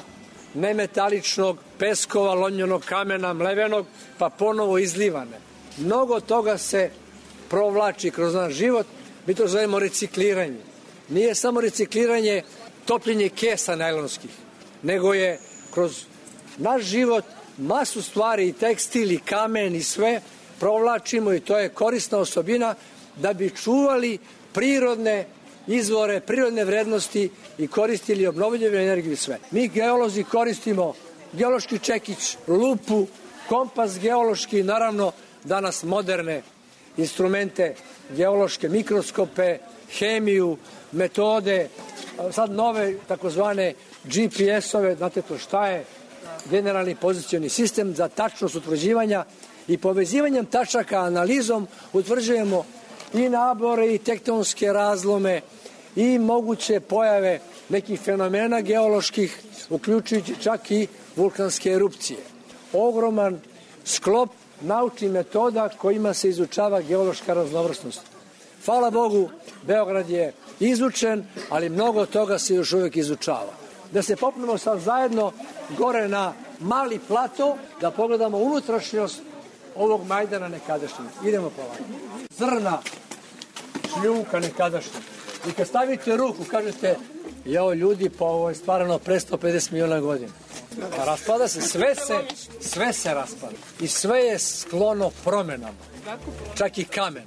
nemetaličnog, peskova, lonjenog kamena, mlevenog, pa ponovo izlivane. Mnogo toga se provlači kroz naš život, mi to zovemo recikliranje. Nije samo recikliranje topljenje kesa najlonskih, nego je kroz naš život masu stvari, i tekstil, i kamen, i sve provlačimo, i to je korisna osobina da bi čuvali prirodne izvore, prirodne vrednosti i koristili obnovljivu energiju i sve. Mi geolozi koristimo geološki čekić, lupu, kompas geološki, naravno danas moderne instrumente geološke, mikroskope, hemiju, metode, sad nove takozvane G P S-ove, znate to šta je, generalni pozicioni sistem za tačnost utvrđivanja, i povezivanjem tačaka analizom utvrđujemo i nabore i tektonske razlome i moguće pojave nekih fenomena geoloških, uključujući čak i vulkanske erupcije. Ogroman sklop naučnih metoda kojima se izučava geološka raznovrsnost. Hvala Bogu, Beograd je izučen, ali mnogo toga se još uvijek izučava. Da se popnemo sad zajedno gore na mali plato, da pogledamo unutrašnjost ovog Majdana nekadašnjeg. Idemo polako. Zrna šljunka nekadašnjeg. I kad stavite ruku, kažete, jao ljudi, pa ovo je stvarano pre sto pedeset miliona godina. Pa raspada se, sve se, sve se raspada. I sve je sklono promenama. Čak i kamen.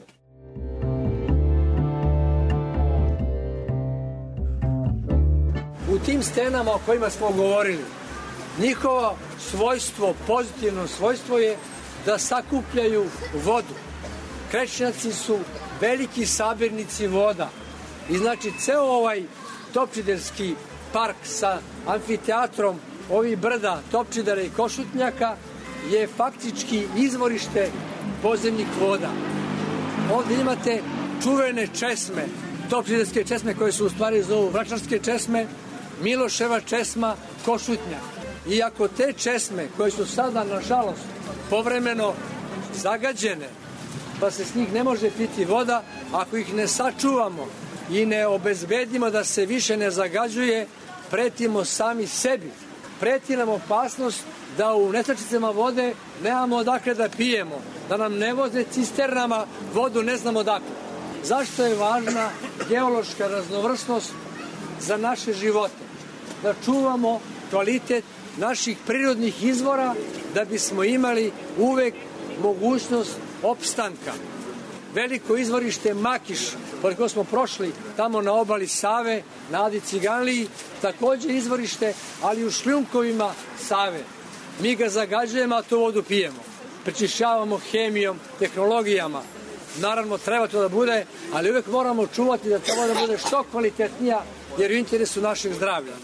U tim stenama o kojima smo govorili, njihovo svojstvo, pozitivno svojstvo je da sakupljaju vodu. Krečnjaci su veliki sabirnici voda. I znači, ceo ovaj Topčiderski park sa amfiteatrom ovih brda, Topčidara i Košutnjaka je faktički izvorište podzemnih voda. Ovdje imate čuvene česme, Topčiderske česme koje su u stvari zovu Vračarske česme, Miloševa česma, Košutnjak. I ako te česme koje su sada, nažalost, povremeno zagađene, pa se s njih ne može piti voda, ako ih ne sačuvamo i ne obezbedimo da se više ne zagađuje, pretimo sami sebi. Preti nam opasnost da u nestačicama vode nemamo odakle da pijemo, da nam ne voze cisternama vodu ne znamo odakle. Zašto je važna geološka raznovrsnost za naše živote? Da čuvamo kvalitet naših prirodnih izvora, da bismo imali uvek mogućnost opstanka. Veliko izvorište Makiš, pored koje smo prošli tamo na obali Save, na Adi Ciganliji, takođe izvorište, ali u šljunkovima Save. Mi ga zagađujemo, a tu vodu pijemo. Prečišćavamo hemijom, tehnologijama. Naravno, treba to da bude, ali uvek moramo čuvati da to da bude što kvalitetnija, jer u interesu našeg zdravlja.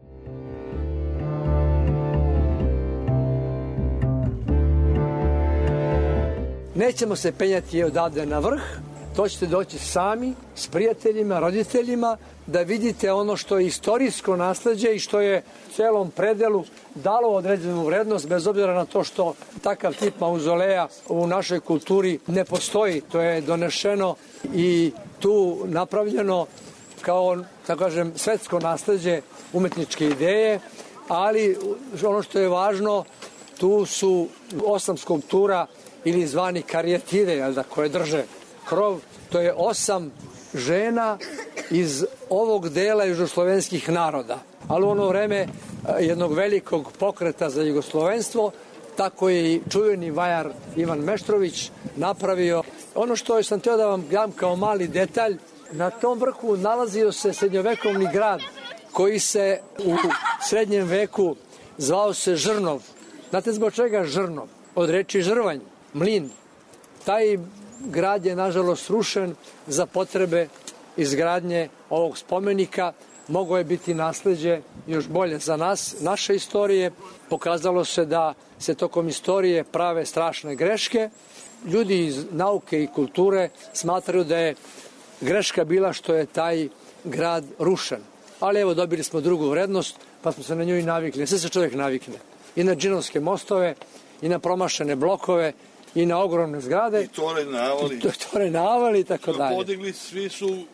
Nećemo se penjati odavde na vrh, to ćete doći sami, s prijateljima, roditeljima, da vidite ono što je istorijsko nasleđe i što je celom predelu dalo određenu vrednost, bez obzira na to što takav tip mauzoleja u našoj kulturi ne postoji. To je donešeno i tu napravljeno kao, tako kažem, svetsko nasleđe umetničke ideje, ali ono što je važno, tu su osam skulptura ili zvani karijatide, jel da, koje drže krov. To je osam žena iz ovog dela južoslovenskih naroda. Ali u ono vreme jednog velikog pokreta za jugoslovenstvo, tako je i čuveni vajar Ivan Meštrović napravio. Ono što sam teo da vam dam kao mali detalj, na tom vrhu nalazio se srednjovekovni grad koji se u srednjem veku zvao se Žrnov. Znate zbog čega Žrnov? Od reči žrvanj, mlin. Taj grad je nažalost srušen za potrebe izgradnje ovog spomenika. Moglo je biti nasleđe još bolje za nas, naše istorije. Pokazalo se da se tokom istorije prave strašne greške. Ljudi iz nauke i kulture smatraju da je greška bila što je taj grad rušen. Ali evo, dobili smo drugu vrednost, pa smo se na nju i navikli. Sve se čovjek navikne. I na džinovske mostove, i na promašene blokove, i na ogromne zgrade. I tore navali. I to, tore navali i tako dalje. Podigli, svi su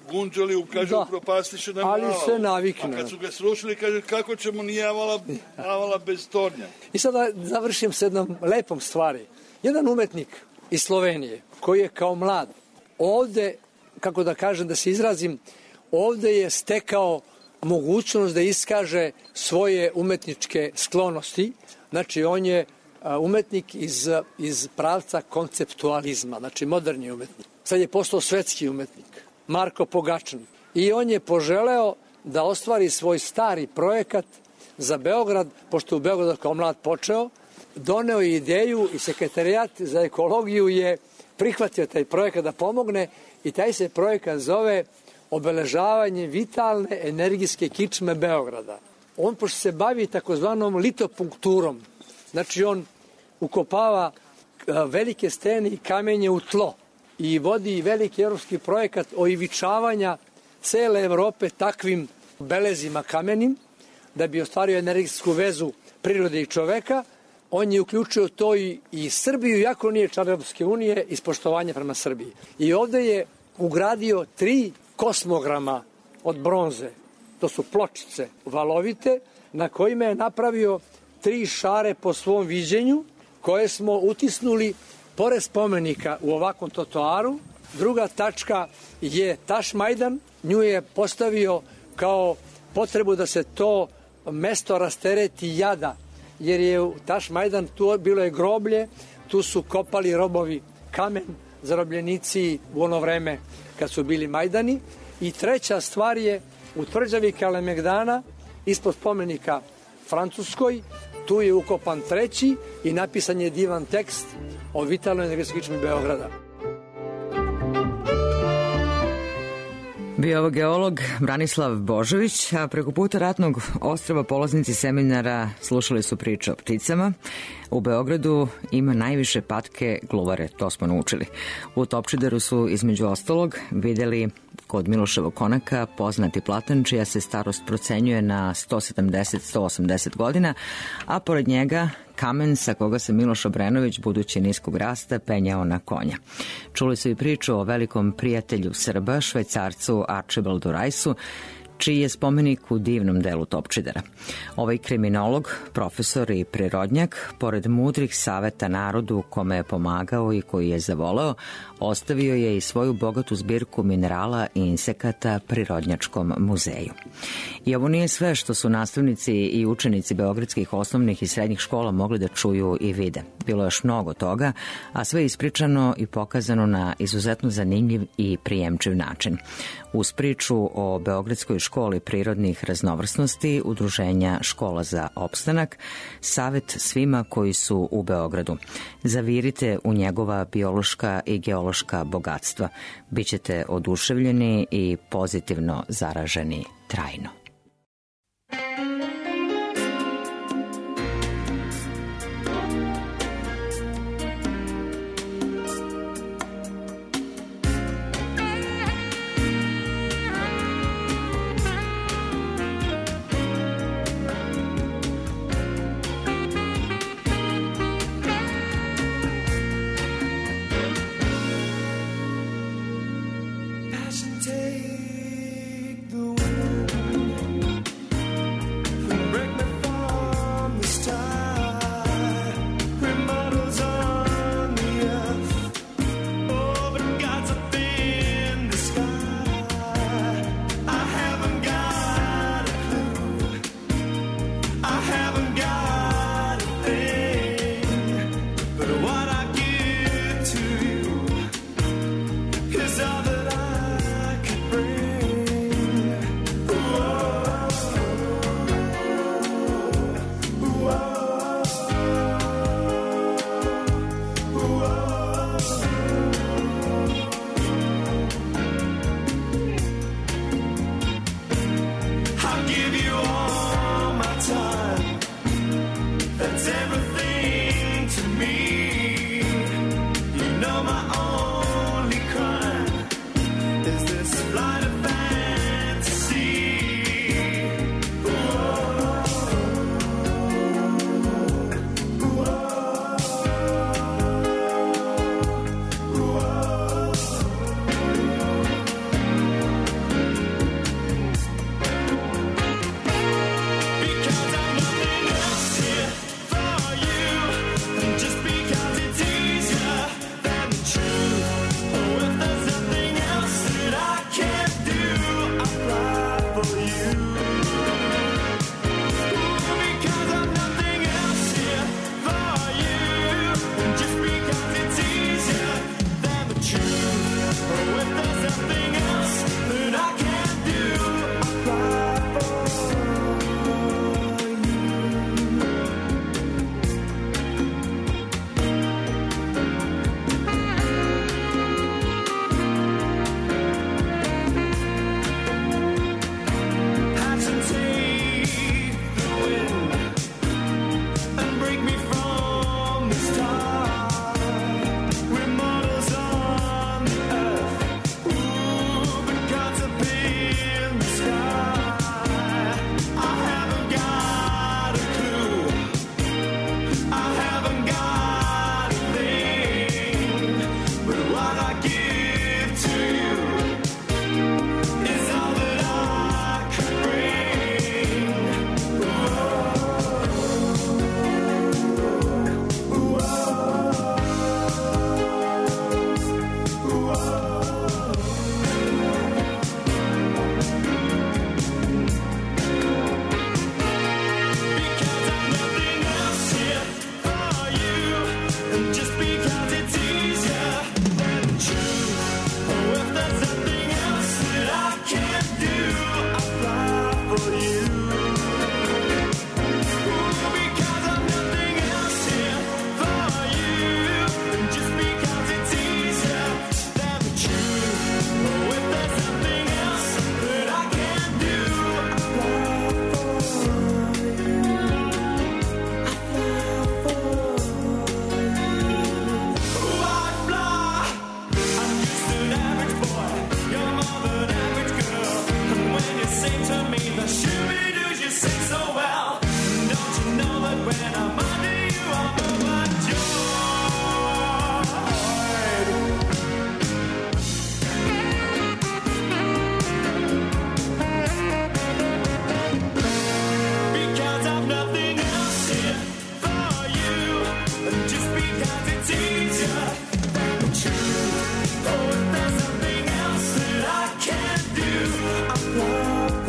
gunđali, kaže, Da. upropastiše nam Ali aval. se navikne. A kad su ga srušili, kaže, kako ćemo nije avala, avala bez tornja. I sada završim s jednom lepom stvari. Jedan umetnik iz Slovenije, koji je kao mlad, ovde, kako da kažem, da se izrazim, ovde je stekao mogućnost da iskaže svoje umetničke sklonosti. Znači, on je a, umetnik iz, iz pravca konceptualizma, znači moderni umetnik. Sad je postao svetski umetnik, Marko Pogačan. I on je poželeo da ostvari svoj stari projekat za Beograd, pošto u Beogradu kao mlad počeo, doneo je ideju i sekretarijat za ekologiju je prihvatio taj projekat da pomogne i taj se projekat zove obeležavanje vitalne energijske kičme Beograda. On pošto se bavi takozvanom litopunkturom, znači on ukopava velike stene i kamenje u tlo i vodi veliki evropski projekat oivičavanja cele Evrope takvim belezima kamenim da bi ostvario energetsku vezu prirode i čoveka. On je uključio to i, i Srbiju, iako nije član Evropske unije, iz poštovanja prema Srbiji. I ovde je ugradio tri kosmograma od bronze. To su pločice valovite na kojima je napravio tri šare po svom viđenju koje smo utisnuli pored spomenika u ovakvom trotoaru. Druga tačka je Tašmajdan. Nju je postavio kao potrebu da se to mesto rastereti jada, jer je u Tašmajdan tu bilo je groblje, tu su kopali robovi kamen, zarobljenici u ono vreme kad su bili Majdani. I treća stvar je u tvrđavi Kalemegdana ispod spomenika Francuskoj, tu je ukopan treći i napisan je divan tekst o vitalnoj energetskoj kičmi Beograda. Bio ovo geolog Branislav Božović, a preko puta Ratnog ostrva polaznici seminara slušali su priče o pticama. U Beogradu ima najviše patke gluvare, to smo naučili. U Topčideru su između ostalog videli kod Miloševog konaka poznati platan čija se starost procenjuje na sto sedamdeset do sto osamdeset godina, a pored njega kamen sa koga se Miloš Obrenović, budući niskog rasta, penjao na konja. Čuli su i priču o velikom prijatelju Srba, Švajcarcu Arčibaldu Rajsu, čiji je spomenik u divnom delu Topčidera. Ovaj kriminolog, profesor i prirodnjak, pored mudrih saveta narodu kome je pomagao i koji je zavoleo, ostavio je i svoju bogatu zbirku minerala i insekata Prirodnjačkom muzeju. I ovo nije sve što su nastavnici i učenici beogradskih osnovnih i srednjih škola mogli da čuju i vide. Bilo je još mnogo toga, a sve ispričano i pokazano na izuzetno zanimljiv i prijemčiv način. Uz priču o Beogradskoj školi prirodnih raznovrsnosti Udruženja Škola za opstanak, savet svima koji su u Beogradu. Zavirite u njegova biološka i geološka bogatstva. Bićete oduševljeni i pozitivno zaraženi trajno. Passion take the wheel.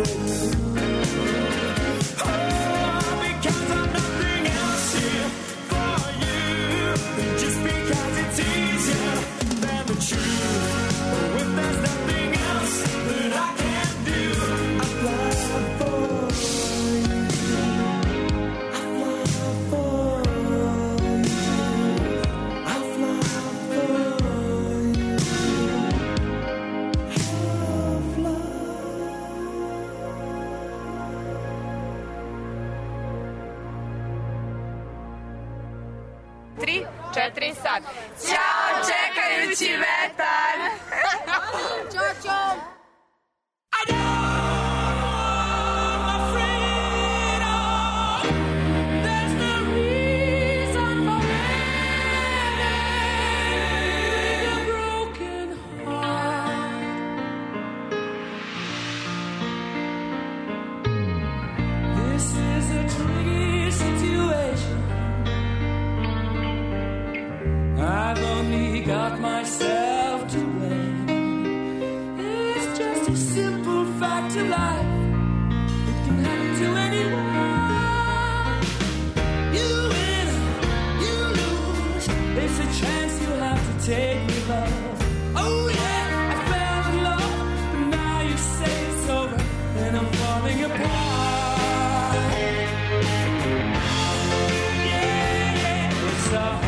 Tri, četiri, sad. Ćao, čekajući vetar! Ćao, ćao! I've only got myself to blame. It's just a simple fact of life. It can happen to anyone. You win, you lose. It's a chance you have to take with love. Oh yeah, I fell in love, but now you say it's over, and I'm falling apart. Yeah, yeah, it's a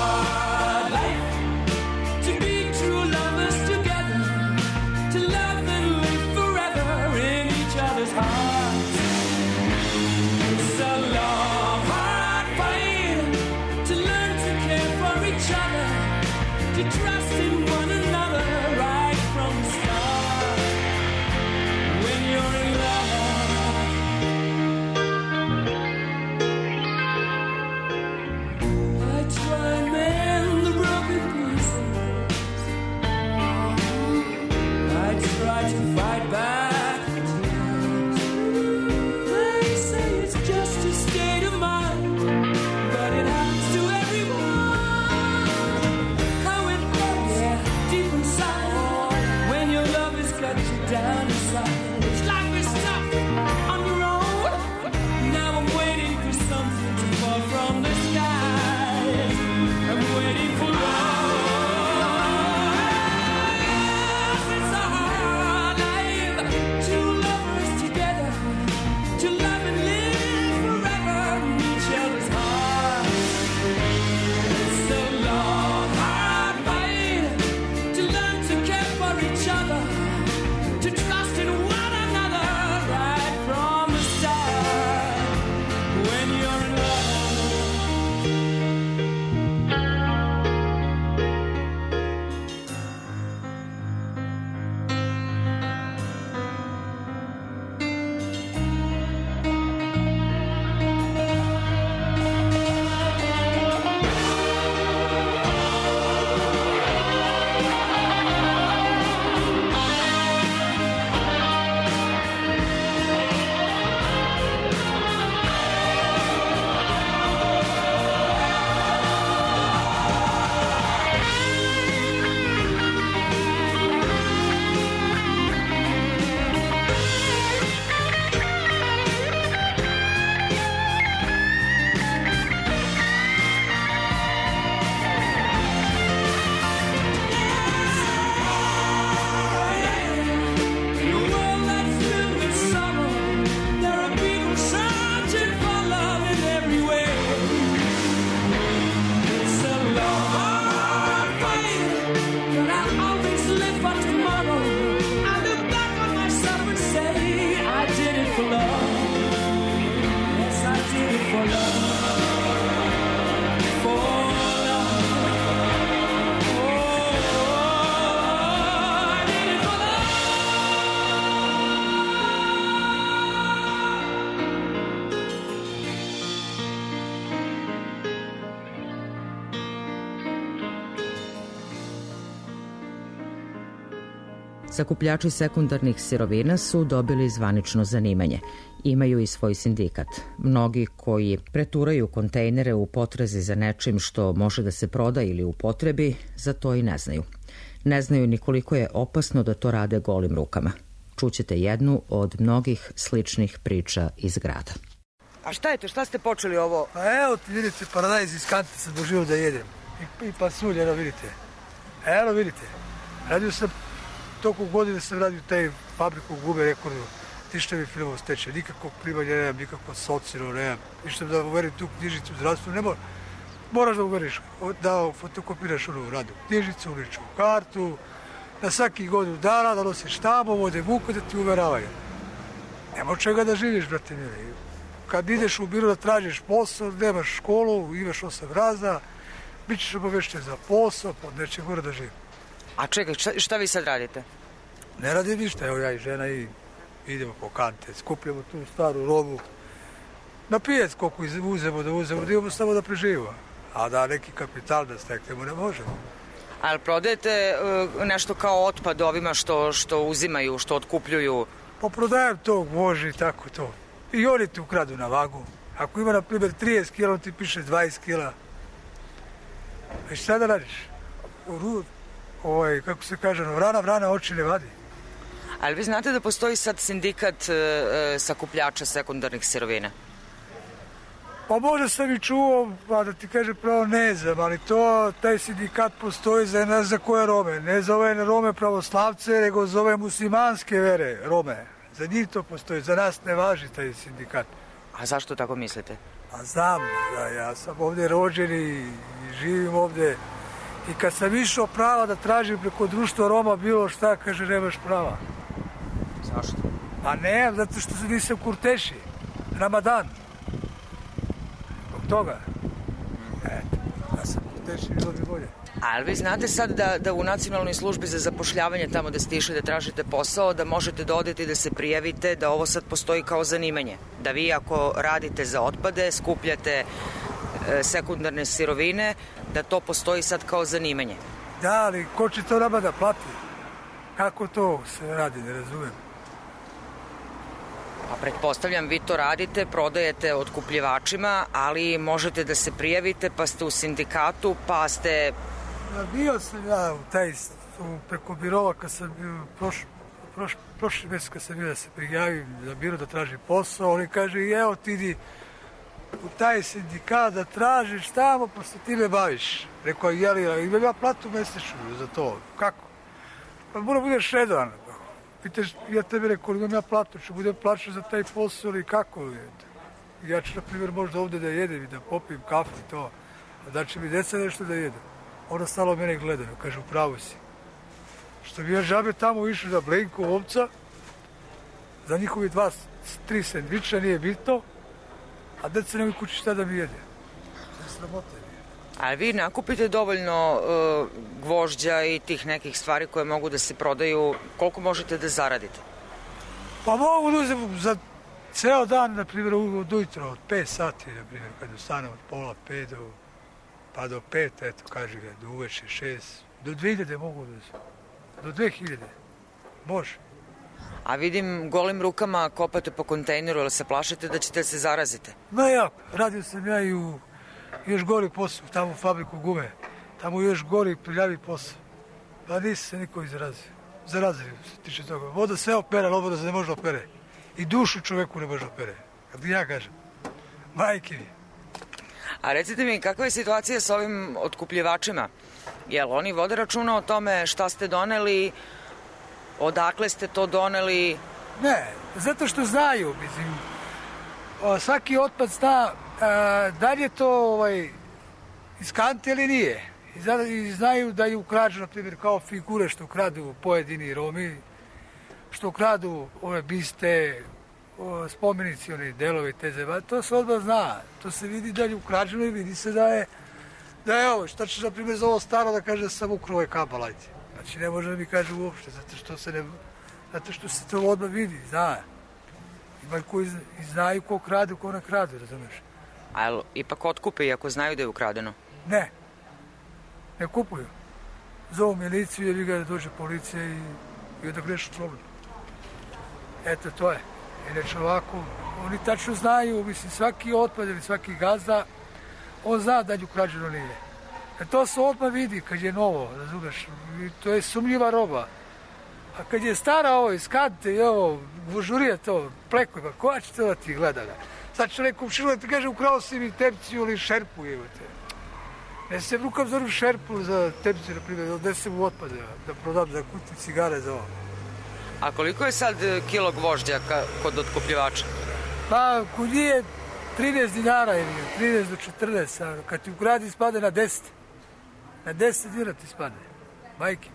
Sakupljači sekundarnih sirovina su dobili zvanično zanimanje. Imaju i svoj sindikat. Mnogi koji preturaju kontejnere u potrazi za nečim što može da se proda ili upotrebi, za to i ne znaju. Ne znaju ni koliko je opasno da to rade golim rukama. Čućete jednu od mnogih sličnih priča iz grada. A šta je to? Šta ste počeli ovo? Pa evo ti vidite, paradajz iz kante sam doživio da jedem. I, i pasulj, evo vidite. Evo vidite. Radio sam, toliko godine sam radio taj fabriku gube rekordu. Tištevi filmov steče, nikakvog primanja nemam, nikakvog socijalnog nemam. Ništa da uverim tu knjižicu u zdravstvu, ne mora. Moraš da uveriš, da fotokopiraš onu radu. Knjižicu, ličnu kartu, na svaki godinu dana da nosiš štabo, vode muku da ti uveravaju. Nema od čega da živiš, brate mili. Kad ideš u biro da tražiš posao, nemaš školu, imaš osam razda, bit ćeš obavešten za posao, pa od nečeg mora da živim. A čekaj, šta, šta vi sad radite? Ne radim ništa, evo ja i žena i idemo po kante, skupljamo tu staru robu. Na pijac koliko uzemo da uzemo, da imamo samo da preživimo. A da neki kapital da steknemo ne možemo. Ali prodajete uh, nešto kao otpad ovima što, što uzimaju, što otkupljuju? Pa prodajem to, može i tako to. I oni ti ukradu na vagu. Ako ima, na primjer, trideset kila, on ti piše dvadeset kila. I šta da radiš? Rud, ovaj, kako se kaže, vrana, vrana, oči ne vadi. Ali vi znate da postoji sad sindikat uh, sakupljača sekundarnih sirovina? Pa možda sam i čuo, pa da ti kaže pravo ne znam, ali to, taj sindikat postoji za ne za koje Rome. Ne za ove Rome pravoslavce, nego za ove muslimanske vere Rome. Za njih to postoji, za nas ne važi taj sindikat. A zašto tako mislite? A znam, da ja sam ovdje rođen i, i živim ovdje. I kad sam išao prava da tražim preko društva Roma bilo šta, kaže nemaš prava. Zašto? A ne, zato što nisam kurteši. Ramadan. Toga. Eto, da sam kurteši bilo bi bolje. Ali vi znate sad da, da u Nacionalnoj službi za zapošljavanje, tamo da ste išli da tražite posao, da možete da odete i da se prijavite, da ovo sad postoji kao zanimanje. Da vi ako radite za otpade, skupljate e, sekundarne sirovine, da to postoji sad kao zanimanje. Da, ali ko će to nama da plati? Kako to se radi, ne razumijem. Pa pretpostavljam, vi to radite, prodajete otkupljivačima, ali možete da se prijavite, pa ste u sindikatu, pa ste... Ja, bio sam ja u taj, u, preko birova kad sam bio, proš, proš, prošli mjesec kad sam bio da se prijavim za biro da tražim posao, oni kaže, evo ti idi u taj sindikat da tražiš tamo, pa se ti me baviš. Rekao, jeli, imam ja platu mesečnu za to, kako? Pa moram budeš redovan. Pitaš, ja tebe rekao, imam ja platu, ću budem plaćen za taj posao ili kako? Ja ću, na primjer, možda ovdje da jedem i da popijem kafu i to. A da će mi deca nešto da jedu. Ona stalo mene gledaju, kaže, upravo si. Što bi ja žabe tamo išli da blenku ovca, za njihovi dva, tri sendviča nije bitno, a deca nemoj kući šta da mi jede. To je sramote. Ali vi nakupite dovoljno uh, gvožđa i tih nekih stvari koje mogu da se prodaju, koliko možete da zaradite? Pa mogu da uzem za ceo dan, na primjer, od ujutro, od pet sati, na primjer, kad ustanem od pola pet do, pa do pet, eto, kaže ga, do uveče šest, do dve hiljade mogu da uzem, do dve hiljade, može. A vidim, golim rukama kopate po kontejneru, ali se plašite da ćete se zarazite? Ma ja, radio sam ja i u još gori posao, tamo u fabriku gume, tamo još gori prljavi posao. Pa nisi se niko izrazio. Zarazili se tiče toga. Voda sve opere, ali voda se ne može opere. I dušu čoveku ne može opere. Kad ja kažem, majke mi. A recite mi, kakva je situacija sa ovim otkupljivačima? Jel oni vode računa o tome šta ste doneli, odakle ste to doneli? Ne, zato što znaju, mislim, o, svaki otpad zna a, da li je to ovaj, iz kante ili nije. I, zna, I znaju da je ukrađeno, na primjer, kao figure što ukradu pojedini Romi, što ukradu ove biste, o, spomenici, one delovi, te zeba, to se odmah zna. To se vidi da je ukrađeno i vidi se da je, da je ovo, šta ćeš, na primjer, za ovo staro da kaže da sam ukrao ovaj kabel, ajde. Znači, ne može da mi kaže uopšte, zato što se ne, zato što se to odmah vidi, zna. Ima koji znaju ko krade, ko ne krade, razumeš? Ali ipak otkupe i ako znaju da je ukradeno? Ne, ne kupuju. Zovu miliciju, jer ga dođe policija i, i onda grešu slobodno. Eto, to je. Inače ovako, oni tačno znaju, mislim, svaki otpad ili svaki gazda, on zna da je ukrađeno nije. E to se odmah vidi kad je novo, razumeš? To je sumnjiva roba. A kad je stara ovo iz kante i ovo, vožurija to, pleko, pa koja će to da ti gleda? Da? Sad će nekom šilu da ti kaže ukrao si mi tepciju ili šerpu, evo te. Ne se brukam za onu šerpu za tepciju, na primjer, odnesem u otpad, da prodam za kutiju cigare za ovo. A koliko je sad kilo gvožđaka kod otkupljivača? Pa, kod nije trinaest dinara ili trinaest do četrnaest, a kad ti u gradi spade na deset. Na deset dinara ti spade, majke.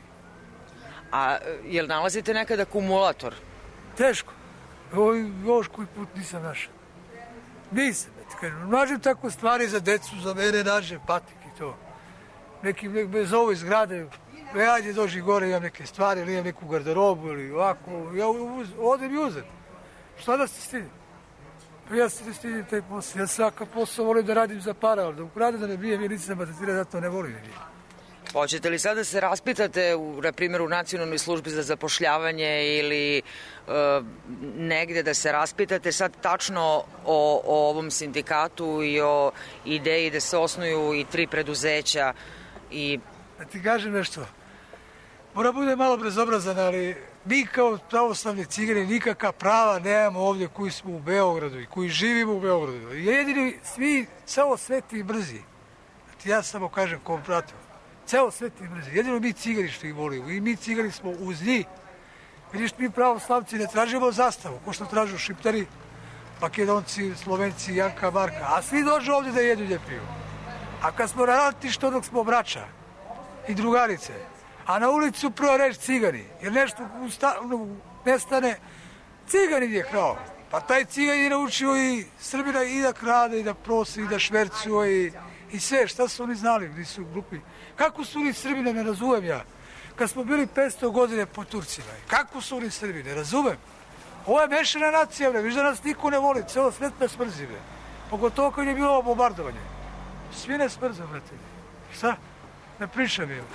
A jel nalazite nekad akumulator? Teško. Ovo još koji put nisam našao. Nisam, da ti kažem. Nađem tako stvari za decu, za mene nađem patik i to. Neki nek me zovu iz grade, e, ajde dođi gore, imam neke stvari, ili imam neku garderobu, ili ovako. Ja uz, odem i uzem. Šta da se stidim? Pa ja se ne stidim taj posao. Ja svaka posao volim da radim za para, ali da ukrade da ne bijem, jer nisam batatira, zato ne volim da bijem. Hoćete li sada da se raspitate, u, na primjer, u Nacionalnoj službi za zapošljavanje ili e, negde da se raspitate sad tačno o, o ovom sindikatu i o ideji da se osnuju i tri preduzeća i... Da ti kažem nešto, mora bude malo bezobrazan, ali mi kao pravoslavni cigani nikakva prava nemamo ovdje koji smo u Beogradu i koji živimo u Beogradu. Jedini, svi, samo sveti i brzi. Da ti ja samo kažem kom pratim. Ceo svet je mrzi. Jedino mi cigani što ih volimo. I mi cigani smo uz njih. Vidiš, mi pravoslavci ne tražimo zastavu, ko što tražu Šiptari, Makedonci, Slovenci, Janka, Marka. A svi dođu ovdje da jedu i da piju. A kad smo na ratištu, dok smo braća i drugarice, a na ulicu prvo reći cigani, jer nešto usta, nestane, ciganin je krao. Pa taj ciganin je naučio i Srbina i da krade, i da prosi, i da švercuje, i, i sve. Šta su oni znali? Nisu glupi. Kako su oni Srbine, ne razumem ja. Kad smo bili petsto godine po Turcima, kako su oni Srbi, ne razumem. Ovo je mešana nacija, bre, viš da nas niko ne voli, celo svet nas mrzi, bre. Pogotovo kad je bilo ovo bombardovanje. Svi ne smrze, brate. Šta? Ne pričam je.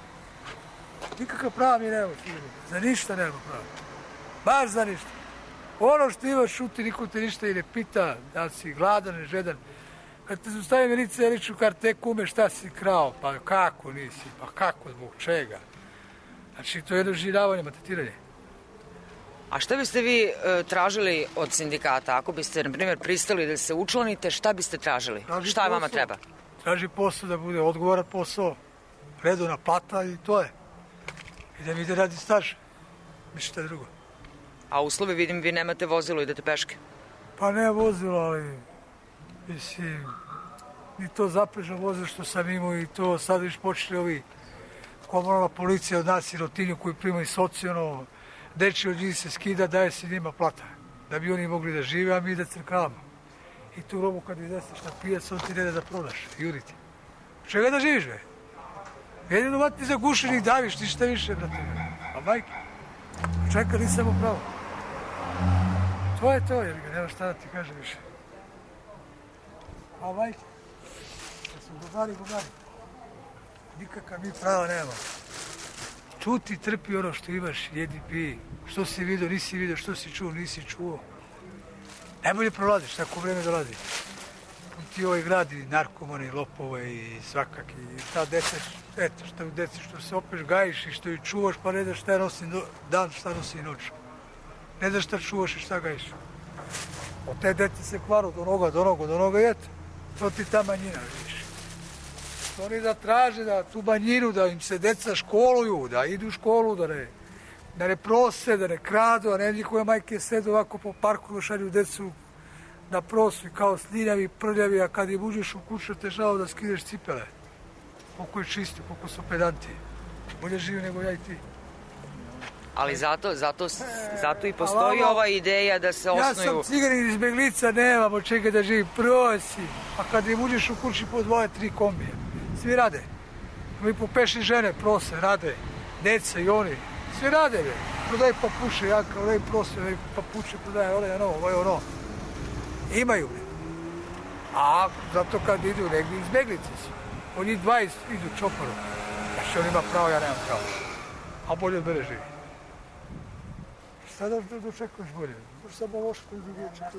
Nikakav prava mi nema, za ništa nema prava. Baš za ništa. Ono što imaš šuti, niko te ništa i ne pita da si gladan, ne žedan. Kad te zustavi milice, ja liču karte, kume, šta si krao? Pa kako nisi? Pa kako, zbog čega? Znači, to je jedno življavanje, matatiranje. A šta biste vi e, tražili od sindikata? Ako biste, na primjer, pristali da se učlanite, šta biste tražili? Traži šta posao. Vama treba? Traži posao da bude odgovoran posao, redovna plata i to je. I da mi ide radi staž. Ništa drugo. A uslovi, vidim, vi nemate vozilo, idete peške? Pa ne vozilo, ali... Mislim, ni to zaprežno vozilo što sam imao i to sad viš počeli ovi komunalna policija od nas sirotinju koji primaju socijalno, deči od njih se skida, daje se njima plata, da bi oni mogli da žive, a mi da crkavamo. I tu robu kad izneseš na pijac, on ti ne da da prodaš, juriti. Čega da živiš, be? Jedino vat ti zagušenih daviš, ništa više, brate. A majke, čeka, nisam upravo. To je to, jer ga nema šta da ti kaže više. A majke, da su bogari, bogari. Nikakav mi prava nema. Čuti, trpi ono što imaš, jedi, pij. Što si vidio, nisi vidio, što si čuo, nisi čuo. Najbolje prolaziš, tako vreme dolazi. Ti ovaj grad i narkomani, lopove i svakak. I ta deca, eto, što u deci, što se opet gajiš i što ju čuvaš, pa ne daš šta nosi dan, šta nosi noć. Ne daš šta čuvaš i šta gajiš. Od te deci se kvaru do noga, do noga, do noga, i eto. To ti ta manjina, vidiš. Oni da traže da tu manjinu, da im se deca školuju, da idu u školu, da ne, da ne prose, da ne kradu, a ne njihove majke sedu ovako po parku da šalju decu na prosu i kao slinjavi, prljavi, a kad im uđeš u kuću te žao da skideš cipele. Koliko je čisto, koliko su pedanti. Bolje živi nego ja i ti. Ali zato, zato, zato i postoji vama, ova ideja da se osnuju... Ja sam ciganin iz Beglica, nemam od čega da živim, prosi. A kad im uđeš u kući po dvoje, tri kombije. Svi rade. Mi po pešni žene prose, rade. Deca i oni. Svi rade, be. Prodaj papuše, ja kao daj prose, daj papuče, prodaj ovo, ono, ovo je ono. Imaju, be. A zato kad idu negdje iz Beglice su. Od njih dvadeset idu čoporu. Znači on ima pravo, ja nemam pravo. A bolje od mene živi. Šta da dočekuješ bolje? Možeš samo loš koji bi bio čekuješ.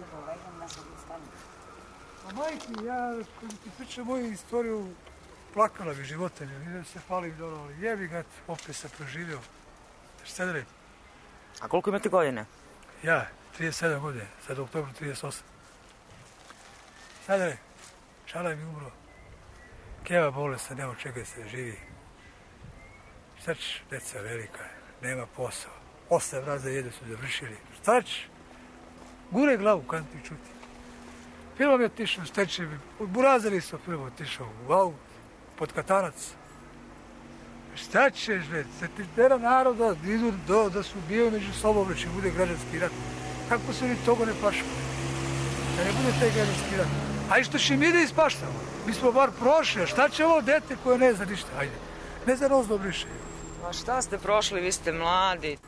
A majke, ja kad ti pričam moju istoriju, plakala bi života, ne se falim dobro, ali jebi ga, opet sam proživio. Šta da reći? A koliko imate godine? Ja, trideset sedam godine, sad u oktobru trideset osam. Nadalje, Šalaj mi umro. Keva bolesna, nema čega se živi. Šta ćeš, deca velika, nema posao. Osam raza jede su završili. Šta ćeš? Gure glavu, kad ti čuti. Film je otišao u stečaj, burazili su film otišao u aut, pod katanac. Šta ćeš, već, se ti tera naroda idu do, da su bio među sobom, da će bude građanski rat. Kako se ni toga ne pašu? Da ne bude taj građanski rat. A i što će mi da ispaštamo? Mi smo bar prošli, a šta će ovo dete koje ne zna ništa? Ajde, ne zna rozdobriše. A šta ste prošli, vi ste mladi.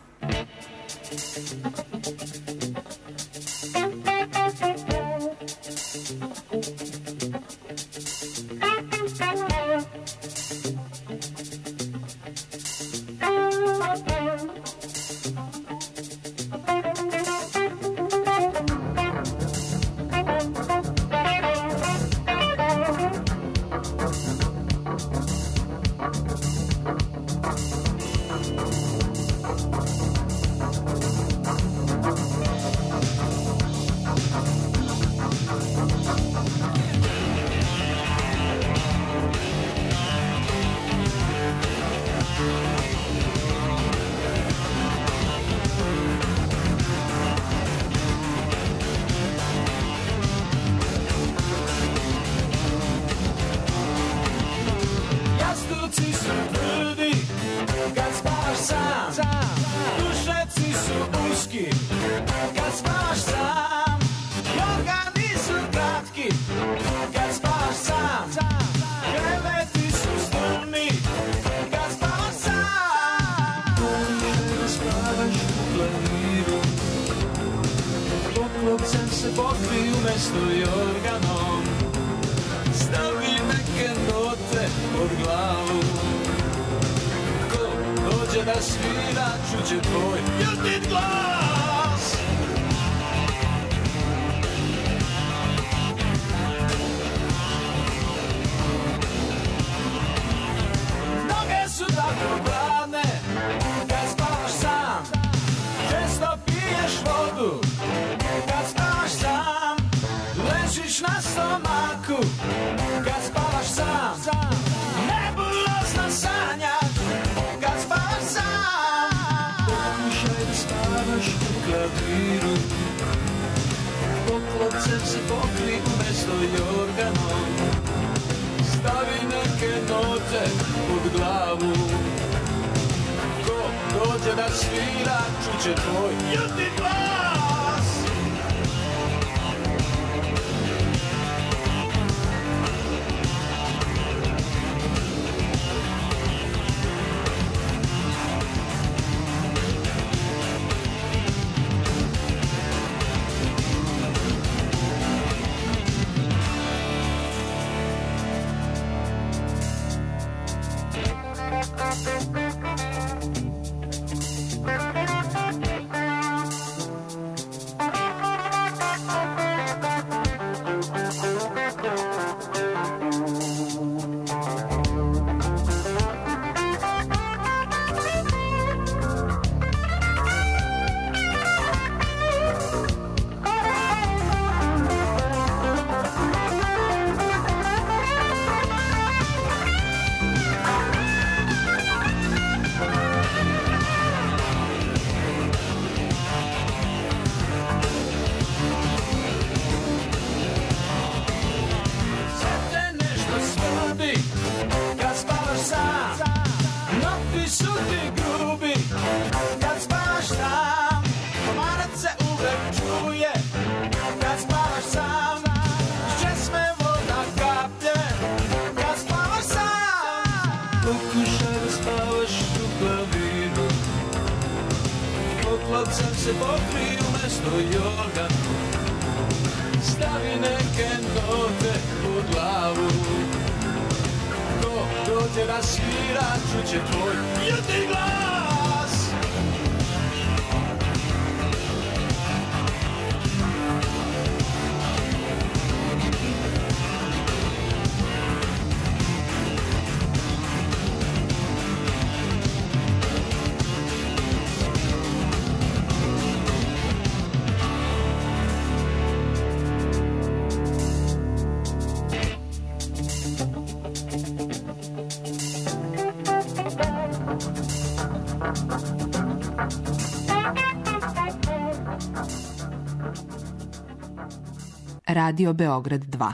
Radio Beograd dva.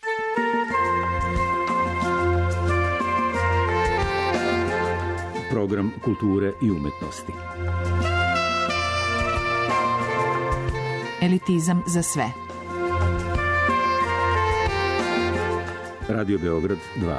Program kulture i umetnosti. Elitizam za sve. Radio Beograd dva.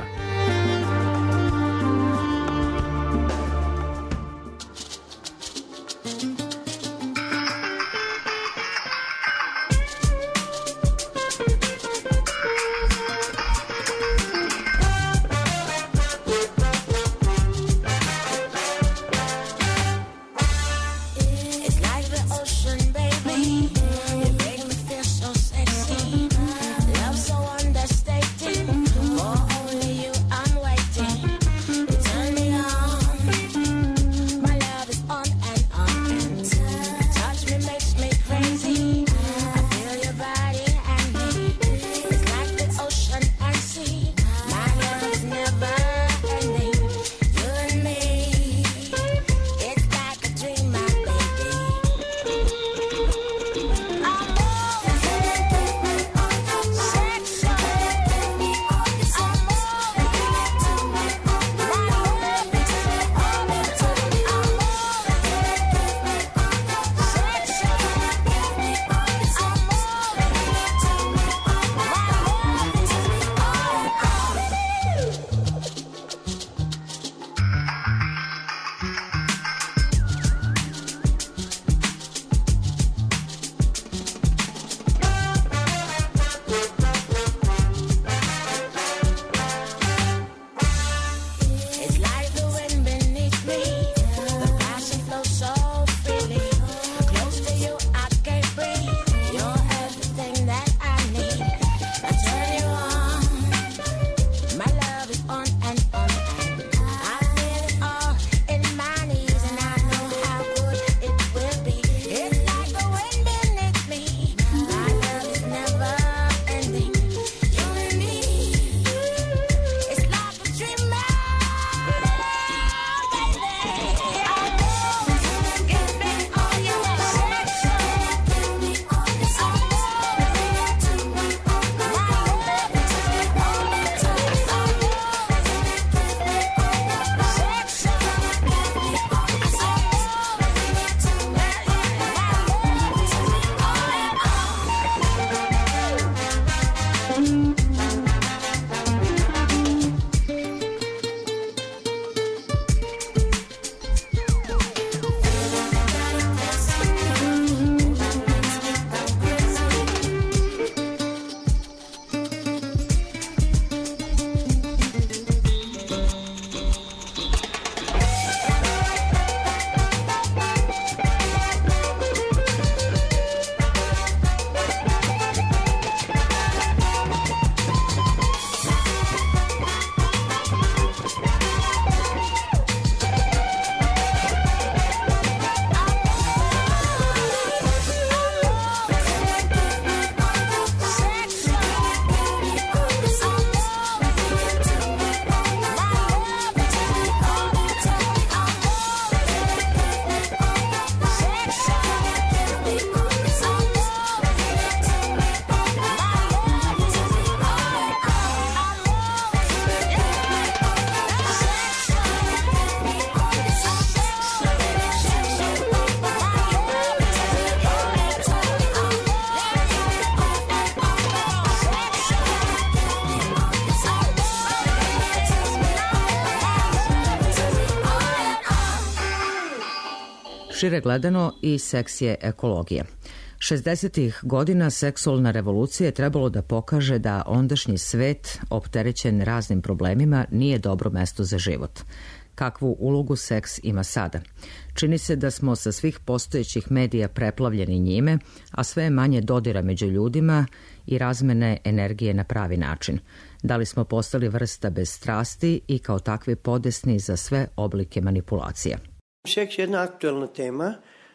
Šire gledano, i seks je ekologija. šezdesetih godina seksualna revolucija je trebalo da pokaže da ondašnji svet, opterećen raznim problemima, nije dobro mesto za život. Kakvu ulogu seks ima sada? Čini se da smo sa svih postojećih medija preplavljeni njime, a sve je manje dodira među ljudima i razmene energije na pravi način. Da li smo postali vrsta bez strasti i kao takvi podesni za sve oblike manipulacija? Seks je jedna aktuelna tema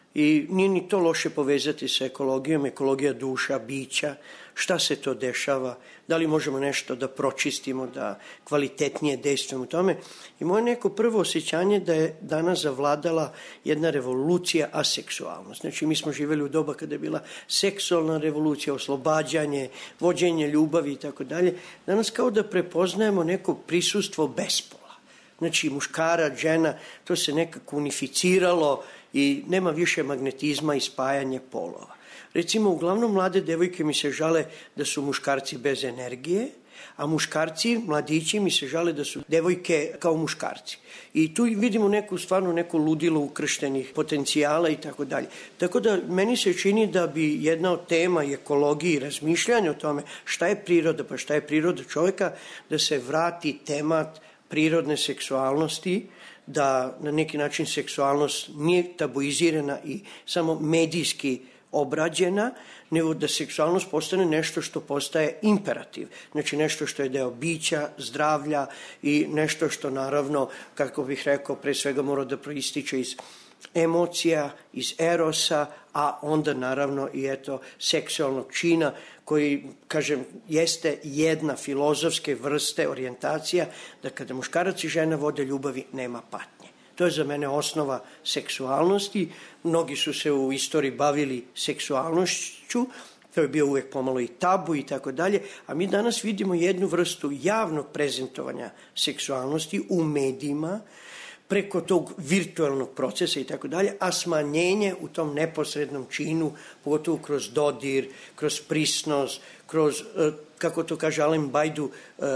I nije ni to loše povezati sa ekologijom, ekologija duša, bića, šta se to dešava, da li možemo nešto da pročistimo, da kvalitetnije dejstvujemo u tome. I moje neko prvo osjećanje da je danas zavladala jedna revolucija aseksualnost. Znači mi smo živjeli u doba kada je bila seksualna revolucija, oslobađanje, vođenje ljubavi i tako dalje. Danas kao da prepoznajemo neko prisustvo bespola. Znači muškarac, žena, to se nekako unificiralo i nema više magnetizma i spajanje polova. Recimo, uglavnom mlade devojke mi se žale da su muškarci bez energije, a muškarci, mladići mi se žale da su devojke kao muškarci. I tu vidimo neku, stvarno neko ludilo ukrštenih potencijala i tako dalje. Tako da meni se čini da bi jedna od tema i ekologiji i razmišljanja o tome šta je priroda, pa šta je priroda čovjeka, da se vrati temat prirodne seksualnosti, da na neki način seksualnost nije tabuizirana i samo medijski obrađena, nego da seksualnost postane nešto što postaje imperativ. Znači nešto što je deo bića, zdravlja i nešto što naravno, kako bih rekao, pre svega mora da proističe iz emocija, iz erosa, a onda naravno i eto seksualnog čina koji, kažem, jeste jedna filozofske vrste orijentacija da kada muškarac i žena vode ljubavi nema patnje. To je za mene osnova seksualnosti. Mnogi su se u istoriji bavili seksualnošću, to je bio uvek pomalo i tabu i tako dalje, a mi danas vidimo jednu vrstu javnog prezentovanja seksualnosti u medijima, preko tog virtualnog procesa i tako dalje, a smanjenje u tom neposrednom činu, pogotovo kroz dodir, kroz prisnost, kroz, kako to kaže Alen Bajdu,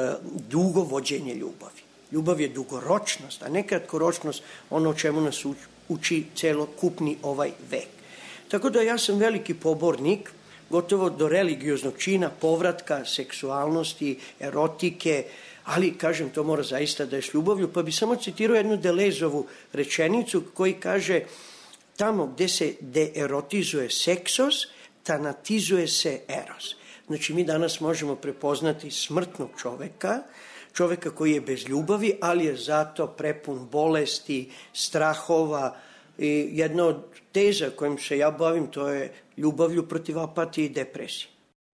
dugo vođenje ljubavi. Ljubav je dugoročnost, a ne kratkoročnost, ono o čemu nas uči celokupni ovaj vek. Tako da ja sam veliki pobornik, gotovo do religioznog čina, povratka seksualnosti, erotike, ali, kažem, to mora zaista da je s ljubavlju, pa bi samo citirao jednu Delezovu rečenicu koji kaže tamo gde se deerotizuje seksos, tanatizuje se eros. Znači, mi danas možemo prepoznati smrtnog čoveka, čoveka koji je bez ljubavi, ali je zato prepun bolesti, strahova i jedna od teza kojim se ja bavim, to je ljubavlju protiv apatije i depresije.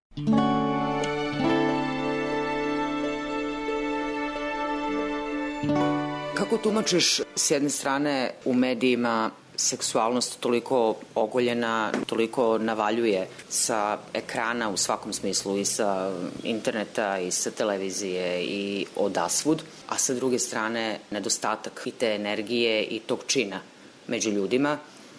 Kako tumačiš s jedne strane u medijima seksualnost toliko ogoljena, toliko navaljuje sa ekrana u svakom smislu i sa interneta i sa televizije i odasvud, a sa druge strane nedostatak i te energije i tog čina među ljudima?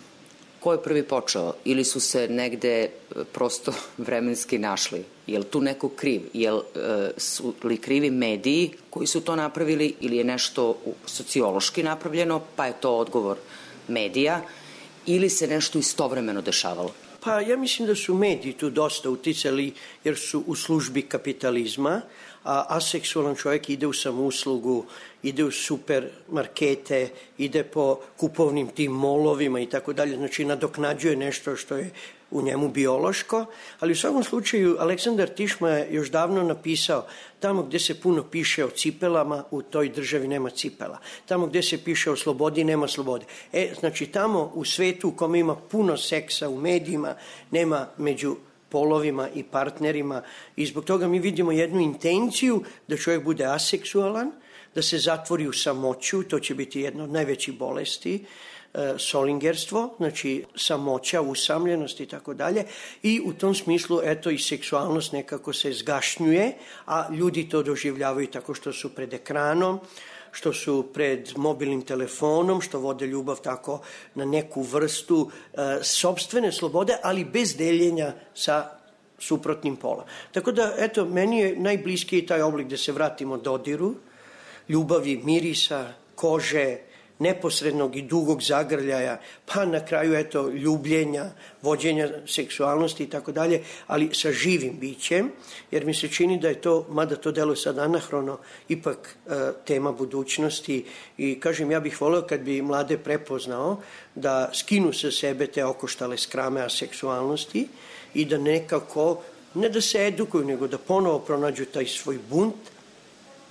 Ko je prvi počeo? Ili su se negde prosto vremenski našli? Je li tu neko kriv? Je li, e, su li krivi mediji koji su to napravili ili je nešto sociološki napravljeno, pa je to odgovor medija, ili se nešto istovremeno dešavalo? Pa ja mislim da su mediji tu dosta uticali jer su u službi kapitalizma, a aseksualan čovjek ide u samouslugu, ide u supermarkete, ide po kupovnim tim molovima i tako dalje, znači nadoknađuje nešto što je u njemu biološko, ali u svakom slučaju Aleksandar Tišma je još davno napisao tamo gde se puno piše o cipelama, u toj državi nema cipela. Tamo gde se piše o slobodi, nema slobode. E, znači tamo u svetu u kome ima puno seksa u medijima, nema među polovima i partnerima i zbog toga mi vidimo jednu intenciju da čovjek bude aseksualan, da se zatvori u samoću, to će biti jedna od najvećih bolesti, solingerstvo, znači samoća, usamljenost i tako dalje i u tom smislu eto i seksualnost nekako se zgašnjuje, a ljudi to doživljavaju tako što su pred ekranom, što su pred mobilnim telefonom, što vode ljubav tako na neku vrstu e, sopstvene slobode, ali bez deljenja sa suprotnim polom. Tako da, eto, meni je najbliskiji taj oblik da se vratimo dodiru, ljubavi, mirisa, kože, neposrednog i dugog zagrljaja, pa na kraju, eto, ljubljenja, vođenja seksualnosti i tako dalje, ali sa živim bićem, jer mi se čini da je to, mada to deluje sad anahrono, ipak e, tema budućnosti i, kažem, ja bih voleo kad bi mlade prepoznao da skinu sa sebe te okoštale skrame aseksualnosti i da nekako, ne da se edukuju, nego da ponovo pronađu taj svoj bunt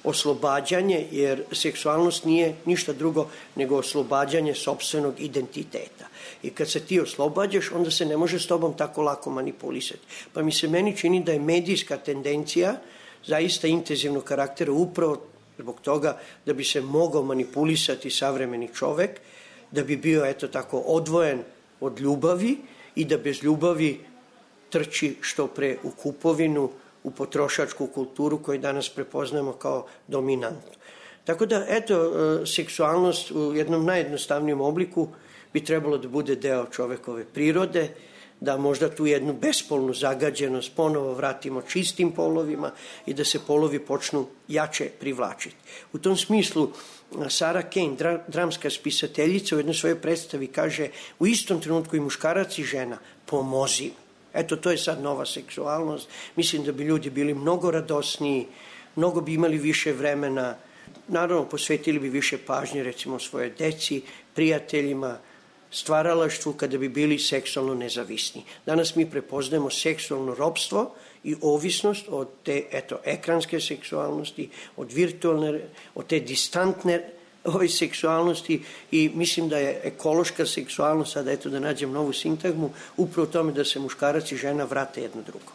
oslobađanje, jer seksualnost nije ništa drugo nego oslobađanje sopstvenog identiteta. I kad se ti oslobađaš, onda se ne može s tobom tako lako manipulisati. Pa mi se meni čini da je medijska tendencija zaista intenzivnog karaktera upravo zbog toga da bi se mogao manipulisati savremeni čovek, da bi bio eto tako odvojen od ljubavi i da bez ljubavi trči što pre u kupovinu, u potrošačku kulturu koju danas prepoznamo kao dominantnu. Tako da, eto, seksualnost u jednom najjednostavnijem obliku bi trebalo da bude deo čovekove prirode, da možda tu jednu bespolnu zagađenost ponovo vratimo čistim polovima i da se polovi počnu jače privlačiti. U tom smislu, Sarah Kane, dra, dramska spisateljica, u jednoj svojoj predstavi kaže u istom trenutku i muškarac i žena, pomozi. Eto, to je sad nova seksualnost. Mislim da bi ljudi bili mnogo radosniji, mnogo bi imali više vremena, naravno posvetili bi više pažnje recimo svoje deci, prijateljima, stvaralaštvu kada bi bili seksualno nezavisni. Danas mi prepoznajemo seksualno ropstvo i ovisnost od te, eto, ekranske seksualnosti, od virtualne, od te distantne ove seksualnosti i mislim da je ekološka seksualnost, sada eto da nađem novu sintagmu, upravo u tome da se muškarac i žena vrate jedno drugo.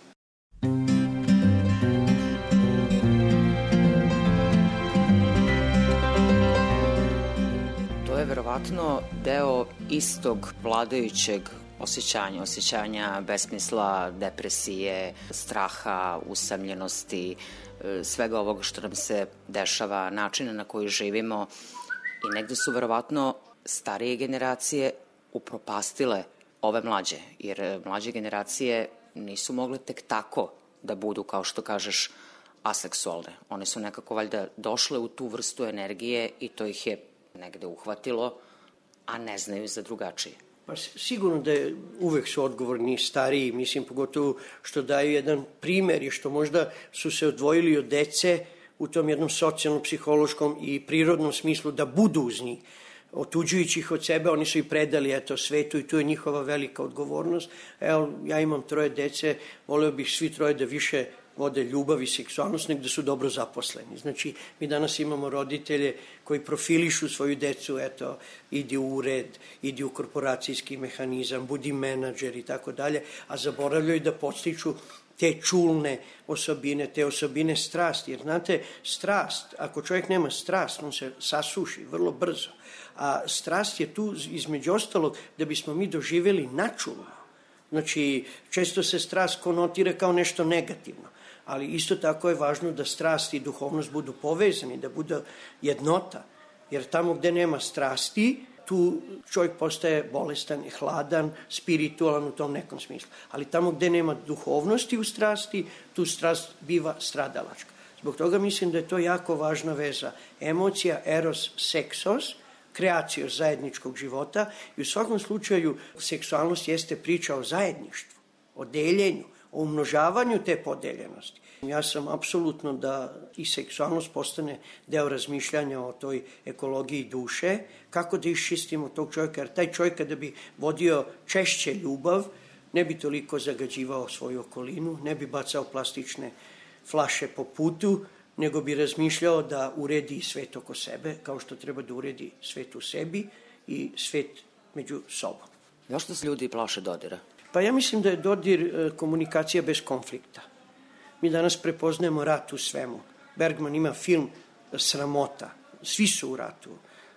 To je verovatno deo istog vladajućeg osjećanja, osjećanja besmisla, depresije, straha, usamljenosti, svega ovoga što nam se dešava, načina na koji živimo i negde su verovatno starije generacije upropastile ove mlađe, jer mlađe generacije nisu mogle tek tako da budu, kao što kažeš, aseksualne. One su nekako valjda došle u tu vrstu energije i to ih je negde uhvatilo, a ne znaju za drugačije. Pa sigurno da je, uvek su odgovorni stariji, mislim pogotovo što daju jedan primer i što možda su se odvojili od dece u tom jednom socijalnom, psihološkom i prirodnom smislu da budu uz njih. Otuđujući ih od sebe, oni su i predali eto svetu i tu je njihova velika odgovornost. Evo, ja imam troje dece, voleo bih svi troje da više vode ljubav i seksualnost, nego da su dobro zaposleni. Znači, mi danas imamo roditelje koji profilišu svoju decu, eto, idi u ured, idi u korporacijski mehanizam, budi menadžer i tako dalje, a zaboravljaju da podstiču te čulne osobine, te osobine strasti. Jer, znate, strast, ako čovjek nema strast, on se sasuši vrlo brzo. A strast je tu, između ostalog, da bismo mi doživjeli načulno. Znači, često se strast konotira kao nešto negativno. Ali isto tako je važno da strast i duhovnost budu povezani, da bude jednota. Jer tamo gde nema strasti, tu čovjek postaje bolestan i hladan, spiritualan u tom nekom smislu. Ali tamo gde nema duhovnosti u strasti, tu strast biva stradalačka. Zbog toga mislim da je to jako važna veza. Emocija, eros, seksos, kreacijos zajedničkog života i u svakom slučaju seksualnost jeste priča o zajedništvu, o deljenju, o umnožavanju te podeljenosti. Ja sam apsolutno da i seksualnost postane deo razmišljanja o toj ekologiji duše, kako da iščistimo tog čovjeka, jer taj čovjek kada bi vodio češće ljubav, ne bi toliko zagađivao svoju okolinu, ne bi bacao plastične flaše po putu, nego bi razmišljao da uredi svet oko sebe, kao što treba da uredi svet u sebi i svet među sobom. Zašto se ljudi plaše dodira? Pa ja mislim da je dodir komunikacija bez konflikta. Mi danas prepoznajemo rat u svemu. Bergman ima film Sramota. Svi su u ratu.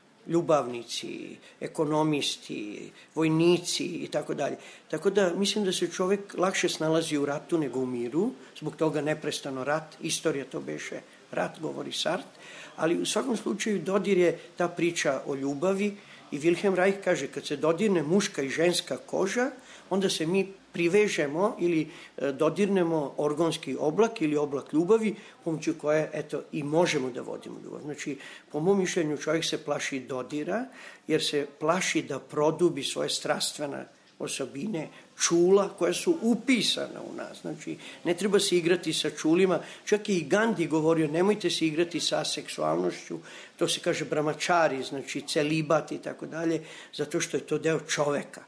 Ljubavnici, ekonomisti, vojnici i tako dalje. Tako da mislim da se čovek lakše snalazi u ratu nego u miru. Zbog toga neprestano rat. Istorija to beše rat, govori Sartre. Ali u svakom slučaju dodir je ta priča o ljubavi i Wilhelm Reich kaže kad se dodirne muška i ženska koža, onda se mi privežemo ili dodirnemo organski oblak ili oblak ljubavi pomoću koje eto i možemo da vodimo ljubav. Znači, po mom mišljenju čovjek se plaši dodira jer se plaši da produbi svoje strastvene osobine čula koja su upisana u nas. Znači, ne treba se igrati sa čulima. Čak i Gandhi govorio nemojte se igrati sa seksualnošću. To se kaže brahmačari, znači celibat i tako dalje, zato što je to deo čoveka.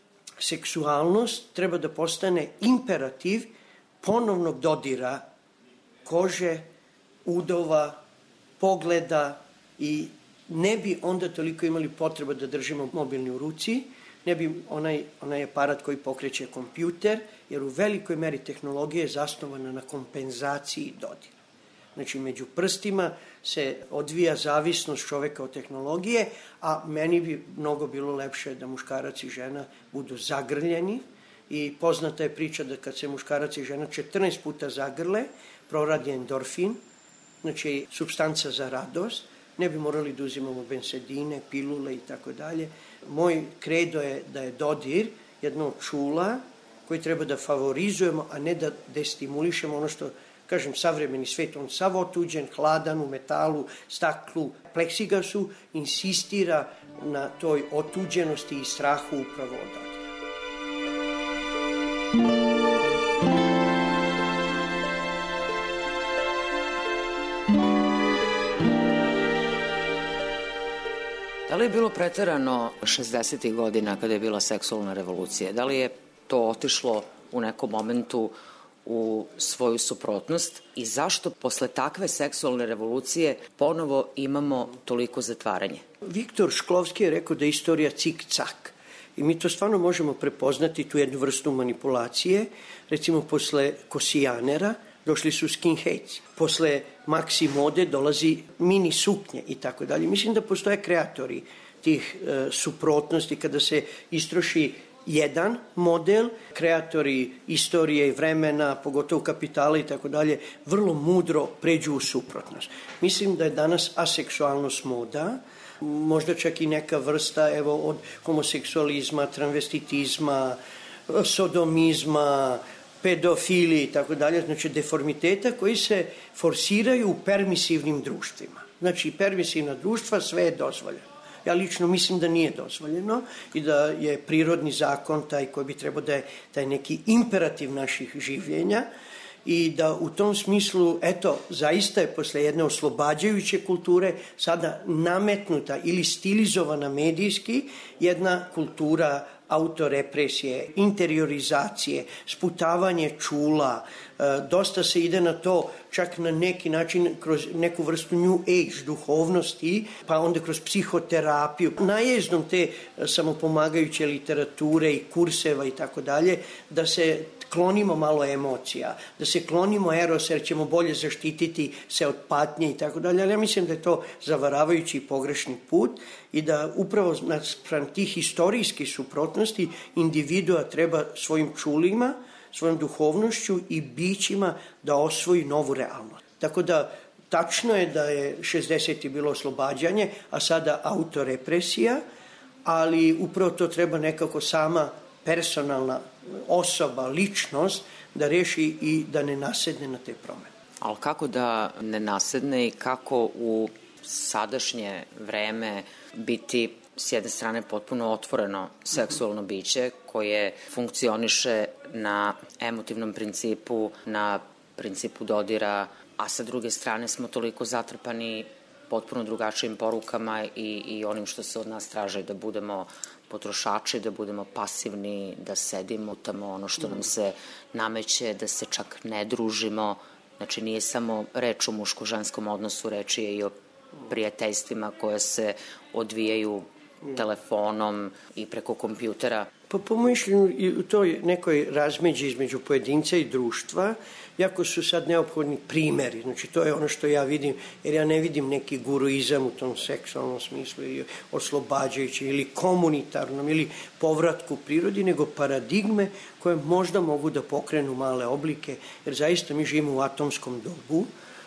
Seksualnost treba da postane imperativ ponovnog dodira kože, udova, pogleda i ne bi onda toliko imali potreba da držimo mobilni u ruci, ne bi onaj, onaj aparat koji pokreće kompjuter, jer u velikoj meri tehnologija je zasnovana na kompenzaciji dodira. Znači, među prstima se odvija zavisnost čoveka od tehnologije, a meni bi mnogo bilo lepše da muškarac i žena budu zagrljeni i poznata je priča da kad se muškarac i žena četrnaest puta zagrle, proradi endorfin, znači supstanca za radost, ne bi morali da uzimamo bensedine, pilule i tako dalje. Moj kredo je da je dodir jedno čula koji treba da favorizujemo, a ne da destimulišemo ono što, kažem, savremeni svet, on sav otuđen, hladan, u metalu, staklu, pleksigasu, insistira na toj otuđenosti i strahu upravo od dodira. Da li je bilo preterano šezdesetih godina kada je bila seksualna revolucija? Da li je to otišlo u nekom momentu u svoju suprotnost i zašto posle takve seksualne revolucije ponovo imamo toliko zatvaranje? Viktor Šklovski je rekao da je istorija cik-cak i mi to stvarno možemo prepoznati, tu jednu vrstu manipulacije. Recimo, posle kosijanera došli su skinheads, posle maxi mode dolazi mini suknje i tako dalje. Mislim da postoje kreatori tih e, suprotnosti kada se istroši jedan model, kreatori istorije i vremena, pogotovo kapitala i tako dalje, vrlo mudro pređu u suprotnost. Mislim da je danas aseksualnost moda, možda čak i neka vrsta, evo, od homoseksualizma, transvestitizma, sodomizma, pedofiliji i tako dalje, znači deformiteta koji se forsiraju u permisivnim društvima. Znači, permisivna društva, sve je dozvoljeno. Ja lično mislim da nije dozvoljeno i da je prirodni zakon taj koji bi trebao da je taj neki imperativ naših življenja i da u tom smislu, eto, zaista je posle jedne oslobađajuće kulture sada nametnuta ili stilizovana medijski jedna kultura autorepresije, interiorizacije, sputavanje čula, dosta se ide na to čak na neki način kroz neku vrstu new age duhovnosti, pa onda kroz psihoterapiju, najezdom te samopomagajuće literature i kurseva i tako dalje, da se klonimo malo emocija, da se klonimo erosa jer ćemo bolje zaštititi se od patnje i tako dalje, ali ja mislim da je to zavaravajući i pogrešni put i da upravo naspram tih istorijskih suprotnosti individua treba svojim čulima, svojom duhovnošću i bićima da osvoji novu realnost. Tako da tačno je da je šezdesetih bilo oslobađanje, a sada autorepresija, ali upravo to treba nekako sama personalna osoba, ličnost da reši i da ne nasedne na te promene. Ali kako da ne nasedne i kako u sadašnje vreme biti s jedne strane potpuno otvoreno seksualno biće koje funkcioniše na emotivnom principu, na principu dodira, a sa druge strane smo toliko zatrpani potpuno drugačijim porukama i, i onim što se od nas traže, da budemo potrošači, da budemo pasivni, da sedimo tamo ono što nam se nameće, da se čak ne družimo. Znači, nije samo reč o muško-ženskom odnosu, reč je i o prijateljstvima koje se odvijaju telefonom i preko kompjutera. Pa po mišljenju i u toj nekoj razmeđi između pojedinca i društva jako su sad neophodni primeri. Znači, to je ono što ja vidim, jer ja ne vidim neki guruizam u tom seksualnom smislu ili oslobađajući ili komunitarnom ili povratku prirodi, nego paradigme koje možda mogu da pokrenu male oblike, jer zaista mi živimo u atomskom dobu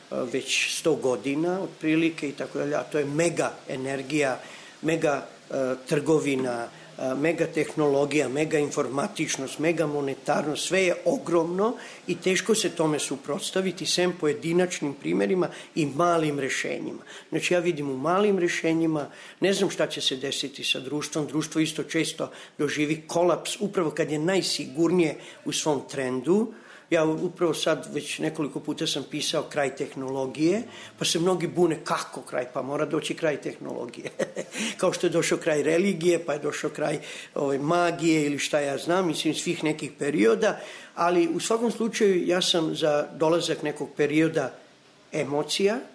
već sto godina otprilike i tako dalje, a to je mega energija, mega uh, trgovina, uh, mega tehnologija, mega informatičnost, mega monetarnost, sve je ogromno i teško se tome suprotstaviti sem pojedinačnim primerima i malim rešenjima. Znači, ja vidim u malim rešenjima, ne znam šta će se desiti sa društvom, društvo isto često doživi kolaps upravo kad je najsigurnije u svom trendu. Ja upravo sad već nekoliko puta sam pisao kraj tehnologije, pa se mnogi bune kako kraj, pa mora doći kraj tehnologije. Kao što je došao kraj religije, pa je došao kraj ove, magije ili šta ja znam, mislim svih nekih perioda, ali u svakom slučaju ja sam za dolazak nekog perioda emocija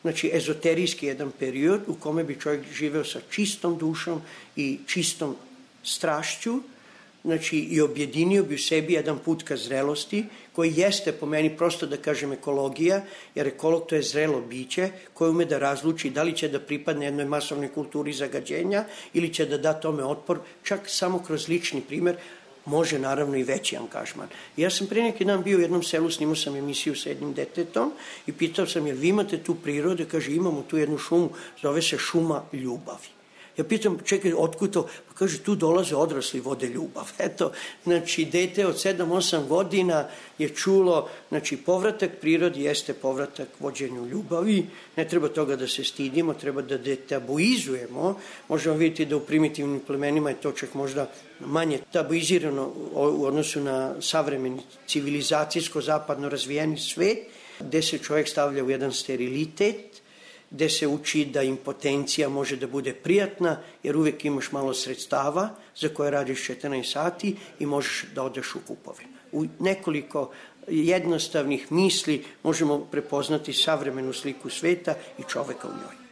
znači ezoterijski jedan period u kome bi čovjek živeo sa čistom dušom i čistom strašću, znači i objedinio bi u sebi jedan put ka zrelosti, koji jeste po meni prosto da kažem ekologija, jer ekolog to je zrelo biće koje ume da razluči da li će da pripadne jednoj masovnoj kulturi zagađenja ili će da da tome otpor, čak samo kroz lični primer, može naravno i veći angažman. Ja sam pre neki dan bio u jednom selu, snimao sam emisiju sa jednim detetom i pitao sam jel vi imate tu prirode, kaže imamo tu jednu šumu, zove se šuma ljubavi. Ja pitam, čekaj, otkud to? Pa kaže, tu dolaze odrasli vode ljubav. Eto, znači, dete od sedam osam godina je čulo, znači, povratak prirodi jeste povratak vođenju ljubavi. Ne treba toga da se stidimo, treba da detabuizujemo. Možemo vidjeti da u primitivnim plemenima je to čak možda manje tabuizirano u odnosu na savremeni civilizacijsko-zapadno razvijeni svet, gde se čovjek stavlja u jedan sterilitet, gde se uči da impotencija može da bude prijatna, jer uvek imaš malo sredstava za koje radiš četrnaest sati i možeš da odeš u kupovinu. U nekoliko jednostavnih misli možemo prepoznati savremenu sliku sveta i čoveka u njoj.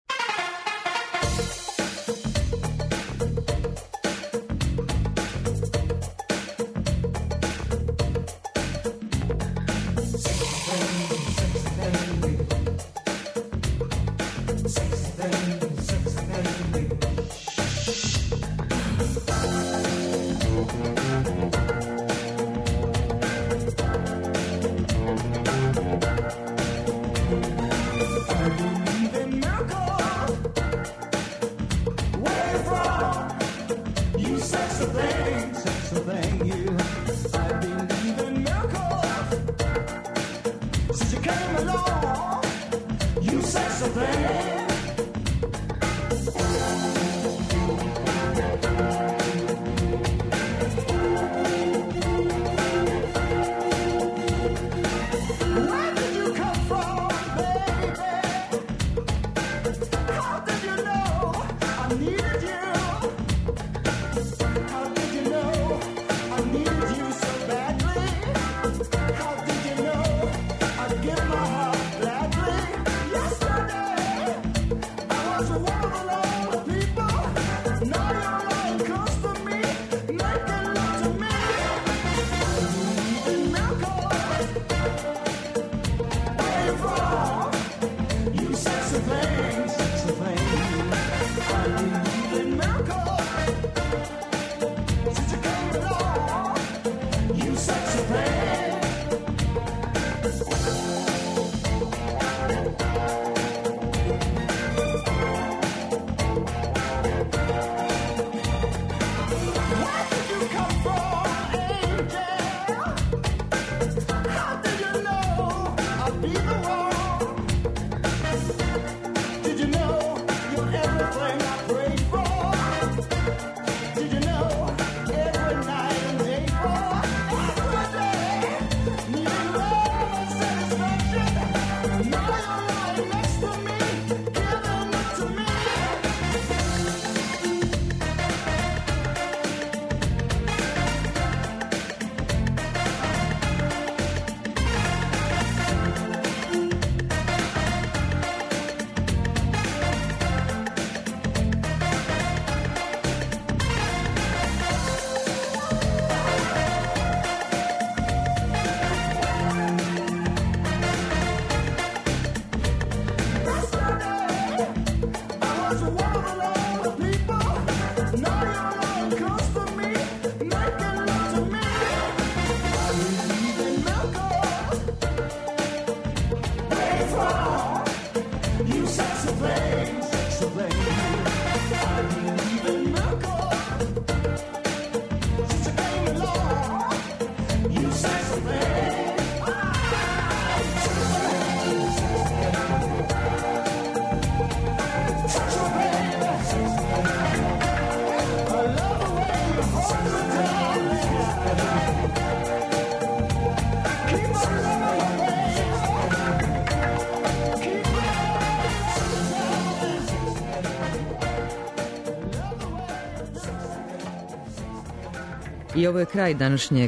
I ovo je kraj današnjeg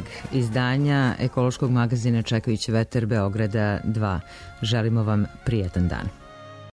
izdanja ekološkog magazina Čekajući vetar Beograda dva. Želimo vam prijatan dan.